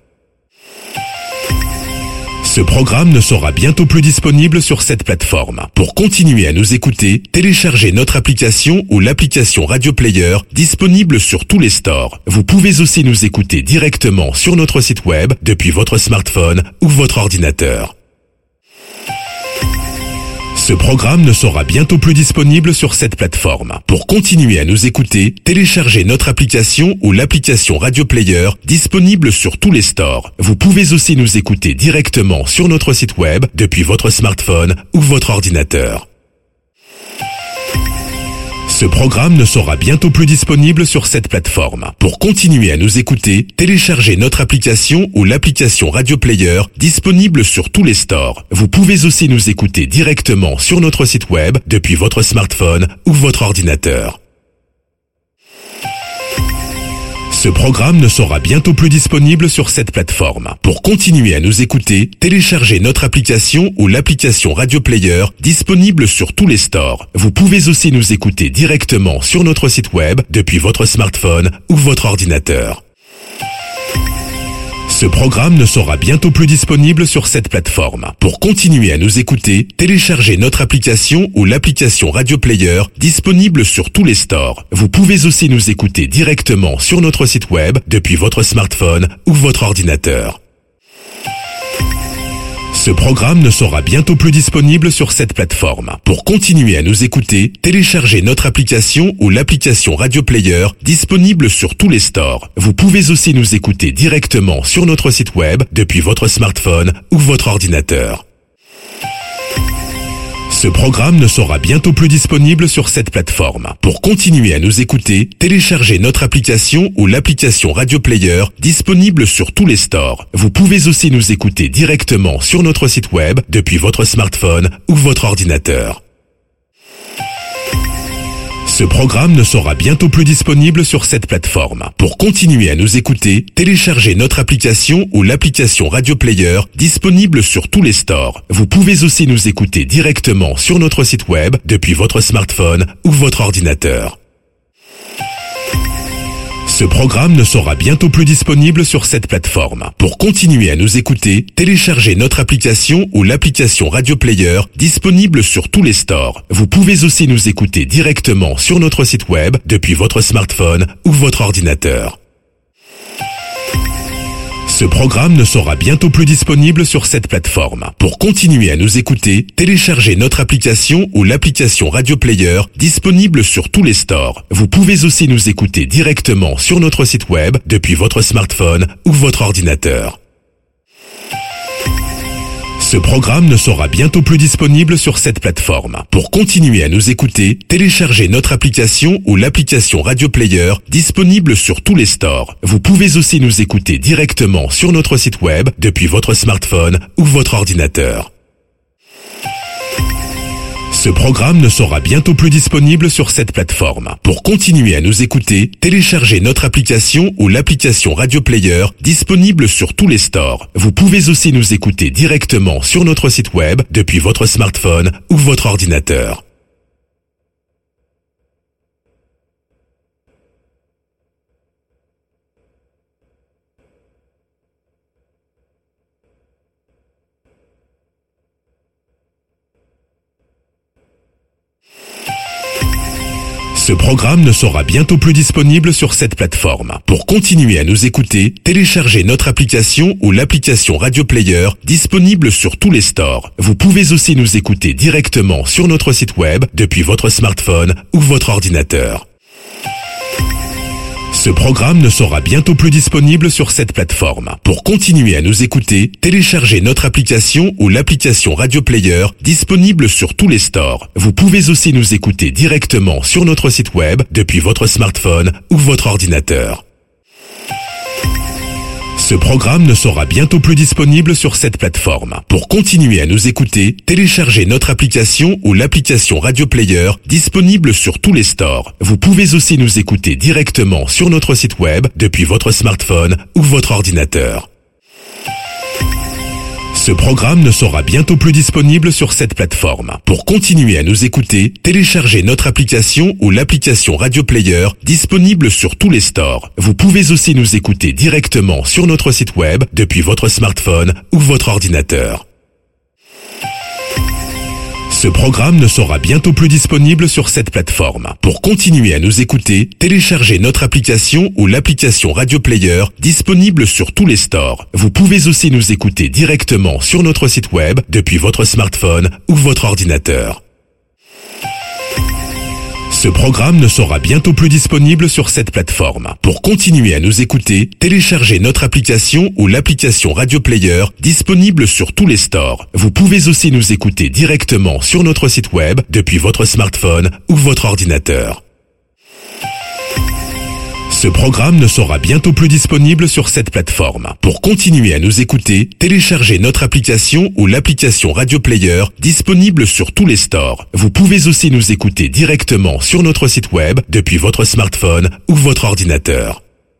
[SPEAKER 1] Ce programme ne sera bientôt plus disponible sur cette plateforme. Pour continuer à nous écouter, téléchargez notre application ou l'application Radio Player disponible sur tous les stores. Vous pouvez aussi nous écouter directement sur notre site web depuis votre smartphone ou votre ordinateur. Ce programme ne sera bientôt plus disponible sur cette plateforme. Pour continuer à nous écouter, téléchargez notre application ou l'application Radio Player disponible sur tous les stores. Vous pouvez aussi nous écouter directement sur notre site web depuis votre smartphone ou votre ordinateur. Ce programme ne sera bientôt plus disponible sur cette plateforme. Pour continuer à nous écouter, téléchargez notre application ou l'application Radio Player disponible sur tous les stores. Vous pouvez aussi nous écouter directement sur notre site web depuis votre smartphone ou votre ordinateur. Ce programme ne sera bientôt plus disponible sur cette plateforme. Pour continuer à nous écouter, téléchargez notre application ou l'application Radio Player disponible sur tous les stores. Vous pouvez aussi nous écouter directement sur notre site web depuis votre smartphone ou votre ordinateur. Ce programme ne sera bientôt plus disponible sur cette plateforme. Pour continuer à nous écouter, téléchargez notre application ou l'application Radio Player disponible sur tous les stores. Vous pouvez aussi nous écouter directement sur notre site web depuis votre smartphone ou votre ordinateur. Ce programme ne sera bientôt plus disponible sur cette plateforme. Pour continuer à nous écouter, téléchargez notre application ou l'application Radio Player disponible sur tous les stores. Vous pouvez aussi nous écouter directement sur notre site web depuis votre smartphone ou votre ordinateur. Ce programme ne sera bientôt plus disponible sur cette plateforme. Pour continuer à nous écouter, téléchargez notre application ou l'application Radio Player disponible sur tous les stores. Vous pouvez aussi nous écouter directement sur notre site web depuis votre smartphone ou votre ordinateur. Ce programme ne sera bientôt plus disponible sur cette plateforme. Pour continuer à nous écouter, téléchargez notre application ou l'application Radio Player disponible sur tous les stores. Vous pouvez aussi nous écouter directement sur notre site web depuis votre smartphone ou votre ordinateur. Ce programme ne sera bientôt plus disponible sur cette plateforme. Pour continuer à nous écouter, téléchargez notre application ou l'application Radio Player disponible sur tous les stores. Vous pouvez aussi nous écouter directement sur notre site web depuis votre smartphone ou votre ordinateur. Ce programme ne sera bientôt plus disponible sur cette plateforme. Pour continuer à nous écouter, téléchargez notre application ou l'application Radio Player disponible sur tous les stores. Vous pouvez aussi nous écouter directement sur notre site web depuis votre smartphone ou votre ordinateur. Ce programme ne sera bientôt plus disponible sur cette plateforme. Pour continuer à nous écouter, téléchargez notre application ou l'application Radio Player disponible sur tous les stores. Vous pouvez aussi nous écouter directement sur notre site web depuis votre smartphone ou votre ordinateur. Ce programme ne sera bientôt plus disponible sur cette plateforme. Pour continuer à nous écouter, téléchargez notre application ou l'application Radio Player disponible sur tous les stores. Vous pouvez aussi nous écouter directement sur notre site web depuis votre smartphone ou votre ordinateur. Ce programme ne sera bientôt plus disponible sur cette plateforme. Pour continuer à nous écouter, téléchargez notre application ou l'application Radio Player disponible sur tous les stores. Vous pouvez aussi nous écouter directement sur notre site web depuis votre smartphone ou votre ordinateur. Ce programme ne sera bientôt plus disponible sur cette plateforme. Pour continuer à nous écouter, téléchargez notre application ou l'application Radio Player disponible sur tous les stores. Vous pouvez aussi nous écouter directement sur notre site web depuis votre smartphone ou votre ordinateur. Ce programme ne sera bientôt plus disponible sur cette plateforme. Pour continuer à nous écouter, téléchargez notre application ou l'application Radio Player disponible sur tous les stores. Vous pouvez aussi nous écouter directement sur notre site web depuis votre smartphone ou votre ordinateur. Ce programme ne sera bientôt plus disponible sur cette plateforme. Pour continuer à nous écouter, téléchargez notre application ou l'application Radio Player disponible sur tous les stores. Vous pouvez aussi nous écouter directement sur notre site web depuis votre smartphone ou votre ordinateur. Ce programme ne sera bientôt plus disponible sur cette plateforme. Pour continuer à nous écouter, téléchargez notre application ou l'application Radio Player disponible sur tous les stores. Vous pouvez aussi nous écouter directement sur notre site web depuis votre smartphone ou votre ordinateur. Ce programme ne sera bientôt plus disponible sur cette plateforme. Pour continuer à nous écouter, téléchargez notre application ou l'application Radio Player disponible sur tous les stores. Vous pouvez aussi nous écouter directement sur notre site web depuis votre smartphone ou votre ordinateur. Ce programme ne sera bientôt plus disponible sur cette plateforme. Pour continuer à nous écouter, téléchargez notre application ou l'application Radio Player disponible sur tous les stores. Vous pouvez aussi nous écouter directement sur notre site web depuis votre smartphone ou votre ordinateur.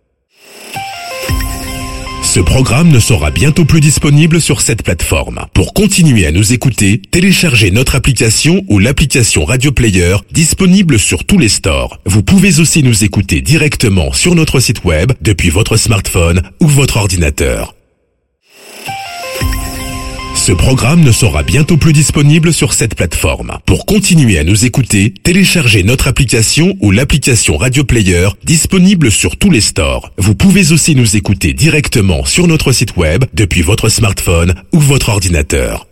[SPEAKER 1] Ce programme ne sera bientôt plus disponible sur cette plateforme. Pour continuer à nous écouter, téléchargez notre application ou l'application Radio Player disponible sur tous les stores. Vous pouvez aussi nous écouter directement sur notre site web depuis votre smartphone ou votre ordinateur. Ce programme ne sera bientôt plus disponible sur cette plateforme. Pour continuer à nous écouter, téléchargez notre application ou l'application Radio Player disponible sur tous les stores. Vous pouvez aussi nous écouter directement sur notre site web depuis votre smartphone ou votre ordinateur.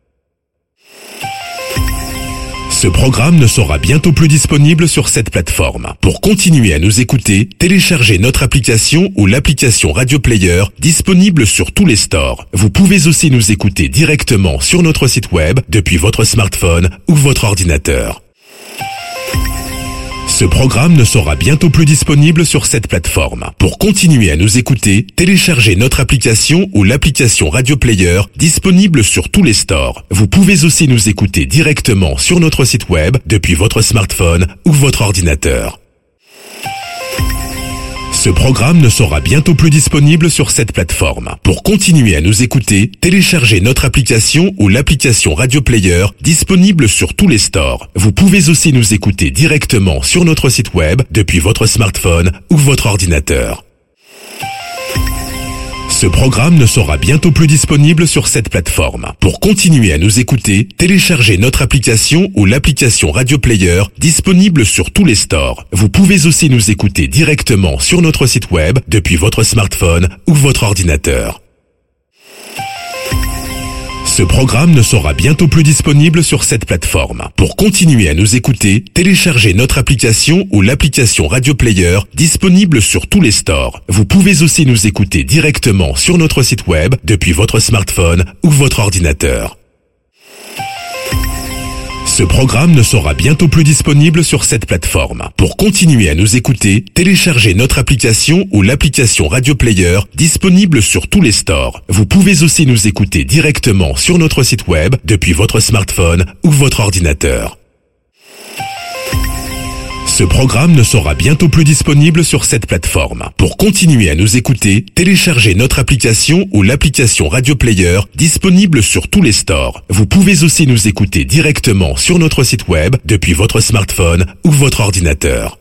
[SPEAKER 1] Ce programme ne sera bientôt plus disponible sur cette plateforme. Pour continuer à nous écouter, téléchargez notre application ou l'application Radio Player disponible sur tous les stores. Vous pouvez aussi nous écouter directement sur notre site web depuis votre smartphone ou votre ordinateur. Ce programme ne sera bientôt plus disponible sur cette plateforme. Pour continuer à nous écouter, téléchargez notre application ou l'application Radio Player disponible sur tous les stores. Vous pouvez aussi nous écouter directement sur notre site web depuis votre smartphone ou votre ordinateur. Ce programme ne sera bientôt plus disponible sur cette plateforme. Pour continuer à nous écouter, téléchargez notre application ou l'application Radio Player disponible sur tous les stores. Vous pouvez aussi nous écouter directement sur notre site web depuis votre smartphone ou votre ordinateur. Ce programme ne sera bientôt plus disponible sur cette plateforme. Pour continuer à nous écouter, téléchargez notre application ou l'application Radio Player disponible sur tous les stores. Vous pouvez aussi nous écouter directement sur notre site web depuis votre smartphone ou votre ordinateur. Ce programme ne sera bientôt plus disponible sur cette plateforme. Pour continuer à nous écouter, téléchargez notre application ou l'application Radio Player disponible sur tous les stores. Vous pouvez aussi nous écouter directement sur notre site web depuis votre smartphone ou votre ordinateur. Ce programme ne sera bientôt plus disponible sur cette plateforme. Pour continuer à nous écouter, téléchargez notre application ou l'application Radio Player disponible sur tous les stores. Vous pouvez aussi nous écouter directement sur notre site web depuis votre smartphone ou votre ordinateur. Ce programme ne sera bientôt plus disponible sur cette plateforme. Pour continuer à nous écouter, téléchargez notre application ou l'application Radio Player disponible sur tous les stores. Vous pouvez aussi nous écouter directement sur notre site web depuis votre smartphone ou votre ordinateur.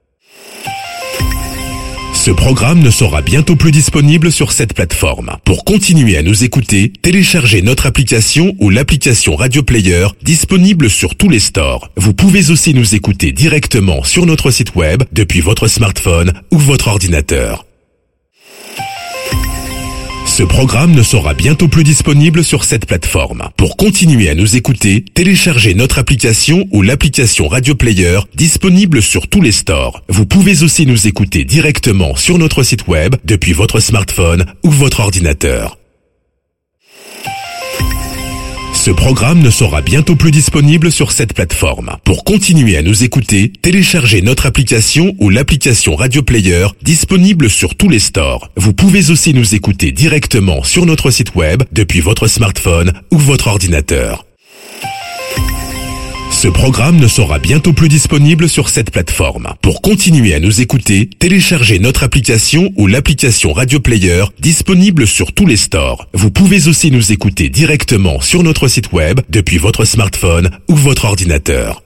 [SPEAKER 1] Ce programme ne sera bientôt plus disponible sur cette plateforme. Pour continuer à nous écouter, téléchargez notre application ou l'application Radio Player disponible sur tous les stores. Vous pouvez aussi nous écouter directement sur notre site web depuis votre smartphone ou votre ordinateur. Ce programme ne sera bientôt plus disponible sur cette plateforme. Pour continuer à nous écouter, téléchargez notre application ou l'application Radio Player disponible sur tous les stores. Vous pouvez aussi nous écouter directement sur notre site web depuis votre smartphone ou votre ordinateur. Ce programme ne sera bientôt plus disponible sur cette plateforme. Pour continuer à nous écouter, téléchargez notre application ou l'application Radio Player disponible sur tous les stores. Vous pouvez aussi nous écouter directement sur notre site web depuis votre smartphone ou votre ordinateur. Ce programme ne sera bientôt plus disponible sur cette plateforme. Pour continuer à nous écouter, téléchargez notre application ou l'application Radio Player disponible sur tous les stores. Vous pouvez aussi nous écouter directement sur notre site web depuis votre smartphone ou votre ordinateur.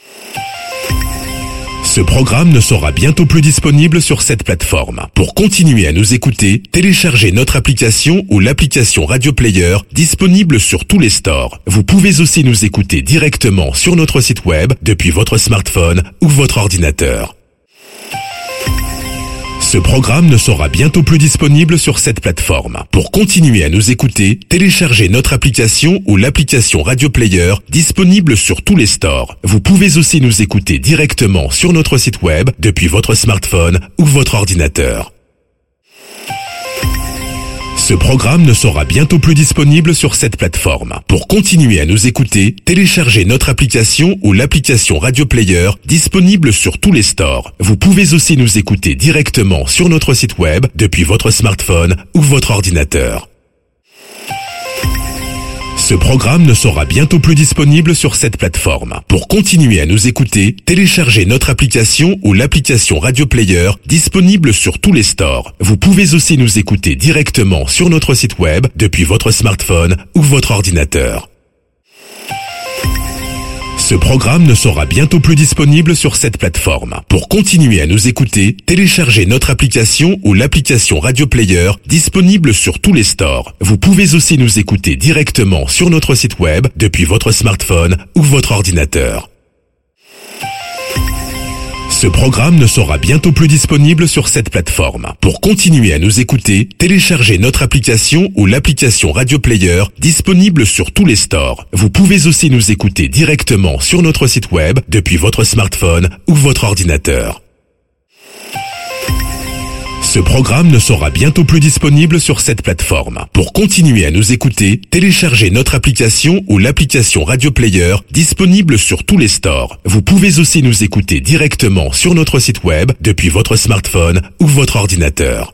[SPEAKER 1] Ce programme ne sera bientôt plus disponible sur cette plateforme. Pour continuer à nous écouter, téléchargez notre application ou l'application Radio Player disponible sur tous les stores. Vous pouvez aussi nous écouter directement sur notre site web depuis votre smartphone ou votre ordinateur. Ce programme ne sera bientôt plus disponible sur cette plateforme. Pour continuer à nous écouter, téléchargez notre application ou l'application Radio Player disponible sur tous les stores. Vous pouvez aussi nous écouter directement sur notre site web depuis votre smartphone ou votre ordinateur. Ce programme ne sera bientôt plus disponible sur cette plateforme. Pour continuer à nous écouter, téléchargez notre application ou l'application Radio Player disponible sur tous les stores. Vous pouvez aussi nous écouter directement sur notre site web depuis votre smartphone ou votre ordinateur. Ce programme ne sera bientôt plus disponible sur cette plateforme. Pour continuer à nous écouter, téléchargez notre application ou l'application Radio Player disponible sur tous les stores. Vous pouvez aussi nous écouter directement sur notre site web depuis votre smartphone ou votre ordinateur. Ce programme ne sera bientôt plus disponible sur cette plateforme. Pour continuer à nous écouter, téléchargez notre application ou l'application Radio Player disponible sur tous les stores. Vous pouvez aussi nous écouter directement sur notre site web depuis votre smartphone ou votre ordinateur. Ce programme ne sera bientôt plus disponible sur cette plateforme. Pour continuer à nous écouter, téléchargez notre application ou l'application Radio Player disponible sur tous les stores. Vous pouvez aussi nous écouter directement sur notre site web depuis votre smartphone ou votre ordinateur. Ce programme ne sera bientôt plus disponible sur cette plateforme. Pour continuer à nous écouter, téléchargez notre application ou l'application Radio Player disponible sur tous les stores. Vous pouvez aussi nous écouter directement sur notre site web depuis votre smartphone ou votre ordinateur.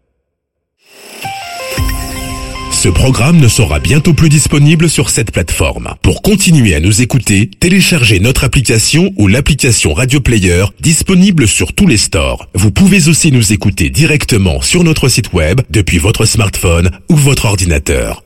[SPEAKER 1] Ce programme ne sera bientôt plus disponible sur cette plateforme. Pour continuer à nous écouter, téléchargez notre application ou l'application Radio Player disponible sur tous les stores. Vous pouvez aussi nous écouter directement sur notre site web depuis votre smartphone ou votre ordinateur.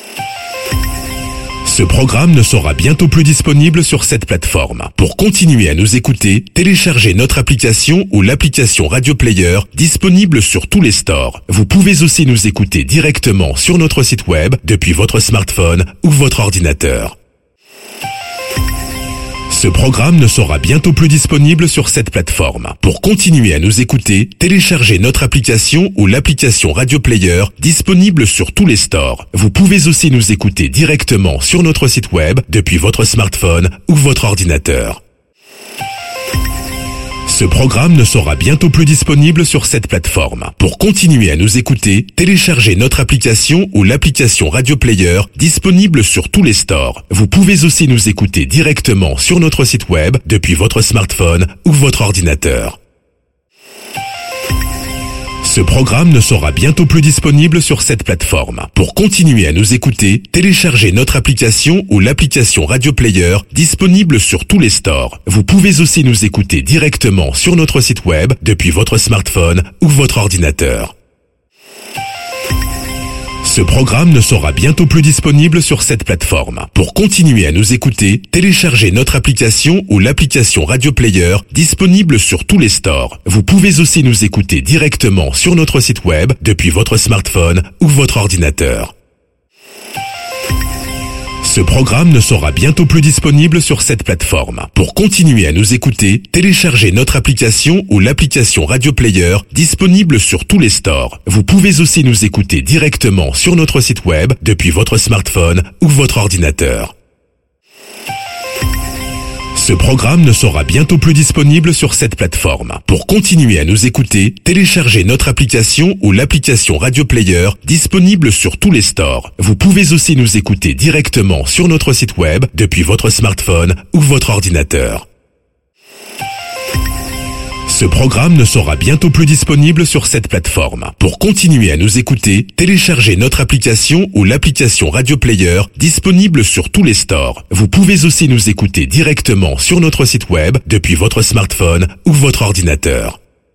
[SPEAKER 1] Ce programme ne sera bientôt plus disponible sur cette plateforme. Pour continuer à nous écouter, téléchargez notre application ou l'application Radio Player disponible sur tous les stores. Vous pouvez aussi nous écouter directement sur notre site web depuis votre smartphone ou votre ordinateur. Ce programme ne sera bientôt plus disponible sur cette plateforme. Pour continuer à nous écouter, téléchargez notre application ou l'application Radio Player disponible sur tous les stores. Vous pouvez aussi nous écouter directement sur notre site web depuis votre smartphone ou votre ordinateur. Ce programme ne sera bientôt plus disponible sur cette plateforme. Pour continuer à nous écouter, téléchargez notre application ou l'application Radio Player disponible sur tous les stores. Vous pouvez aussi nous écouter directement sur notre site web depuis votre smartphone ou votre ordinateur. Ce programme ne sera bientôt plus disponible sur cette plateforme. Pour continuer à nous écouter, téléchargez notre application ou l'application Radio Player disponible sur tous les stores. Vous pouvez aussi nous écouter directement sur notre site web depuis votre smartphone ou votre ordinateur. Ce programme ne sera bientôt plus disponible sur cette plateforme. Pour continuer à nous écouter, téléchargez notre application ou l'application Radio Player disponible sur tous les stores. Vous pouvez aussi nous écouter directement sur notre site web depuis votre smartphone ou votre ordinateur. Ce programme ne sera bientôt plus disponible sur cette plateforme. Pour continuer à nous écouter, téléchargez notre application ou l'application Radio Player disponible sur tous les stores. Vous pouvez aussi nous écouter directement sur notre site web depuis votre smartphone ou votre ordinateur. Ce programme ne sera bientôt plus disponible sur cette plateforme. Pour continuer à nous écouter, téléchargez notre application ou l'application Radio Player disponible sur tous les stores. Vous pouvez aussi nous écouter directement sur notre site web depuis votre smartphone ou votre ordinateur. Ce programme ne sera bientôt plus disponible sur cette plateforme. Pour continuer à nous écouter, téléchargez notre application ou l'application Radio Player disponible sur tous les stores. Vous pouvez aussi nous écouter directement sur notre site web depuis votre smartphone ou votre ordinateur.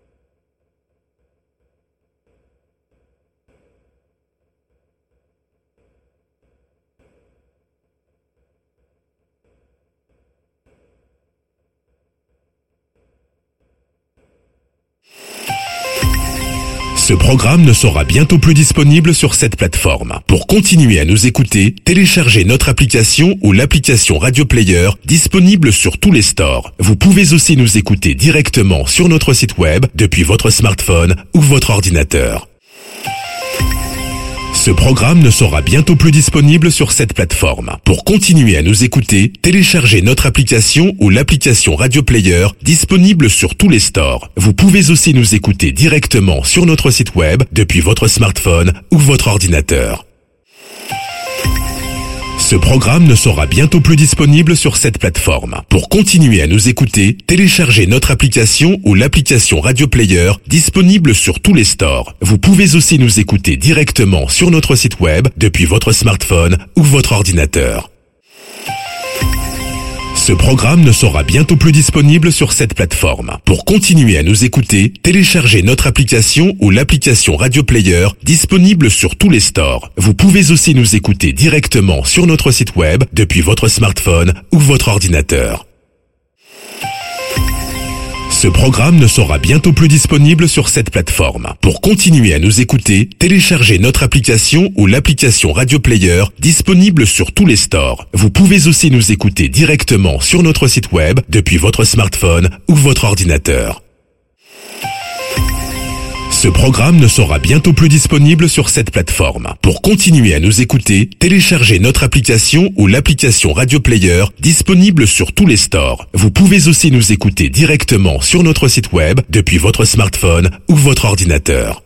[SPEAKER 1] Ce programme ne sera bientôt plus disponible sur cette plateforme. Pour continuer à nous écouter, téléchargez notre application ou l'application Radio Player disponible sur tous les stores. Vous pouvez aussi nous écouter directement sur notre site web depuis votre smartphone ou votre ordinateur. Ce programme ne sera bientôt plus disponible sur cette plateforme. Pour continuer à nous écouter, téléchargez notre application ou l'application Radio Player disponible sur tous les stores. Vous pouvez aussi nous écouter directement sur notre site web depuis votre smartphone ou votre ordinateur. Ce programme ne sera bientôt plus disponible sur cette plateforme. Pour continuer à nous écouter, téléchargez notre application ou l'application Radio Player disponible sur tous les stores. Vous pouvez aussi nous écouter directement sur notre site web depuis votre smartphone ou votre ordinateur. Ce programme ne sera bientôt plus disponible sur cette plateforme. Pour continuer à nous écouter, téléchargez notre application ou l'application Radio Player disponible sur tous les stores. Vous pouvez aussi nous écouter directement sur notre site web depuis votre smartphone ou votre ordinateur. Ce programme ne sera bientôt plus disponible sur cette plateforme. Pour continuer à nous écouter, téléchargez notre application ou l'application Radio Player disponible sur tous les stores. Vous pouvez aussi nous écouter directement sur notre site web depuis votre smartphone ou votre ordinateur. Ce programme ne sera bientôt plus disponible sur cette plateforme. Pour continuer à nous écouter, téléchargez notre application ou l'application Radio Player disponible sur tous les stores. Vous pouvez aussi nous écouter directement sur notre site web depuis votre smartphone ou votre ordinateur.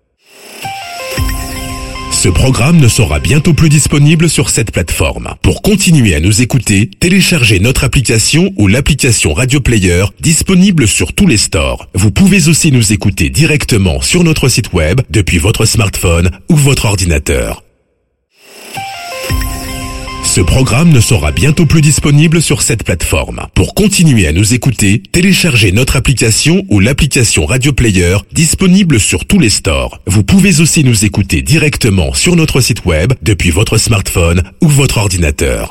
[SPEAKER 1] Ce programme ne sera bientôt plus disponible sur cette plateforme. Pour continuer à nous écouter, téléchargez notre application ou l'application Radio Player disponible sur tous les stores. Vous pouvez aussi nous écouter directement sur notre site web depuis votre smartphone ou votre ordinateur. Ce programme ne sera bientôt plus disponible sur cette plateforme. Pour continuer à nous écouter, téléchargez notre application ou l'application Radio Player disponible sur tous les stores. Vous pouvez aussi nous écouter directement sur notre site web depuis votre smartphone ou votre ordinateur.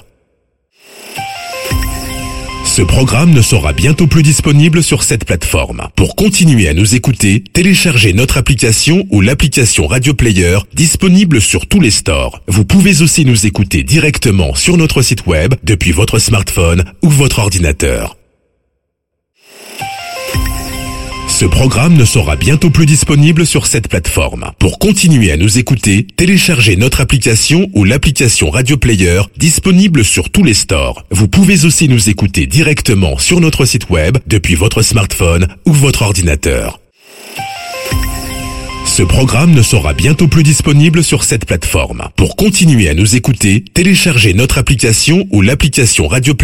[SPEAKER 1] Ce programme ne sera bientôt plus disponible sur cette plateforme. Pour continuer à nous écouter, téléchargez notre application ou l'application Radio Player disponible sur tous les stores. Vous pouvez aussi nous écouter directement sur notre site web depuis votre smartphone ou votre ordinateur. Ce programme ne sera bientôt plus disponible sur cette plateforme. Pour continuer à nous écouter, téléchargez notre application ou l'application Radio Player disponible sur tous les stores. Vous pouvez aussi nous écouter directement sur notre site web depuis votre smartphone ou votre ordinateur. Ce programme ne sera bientôt plus disponible sur cette plateforme. Pour continuer à nous écouter, téléchargez notre application ou l'application Radio Player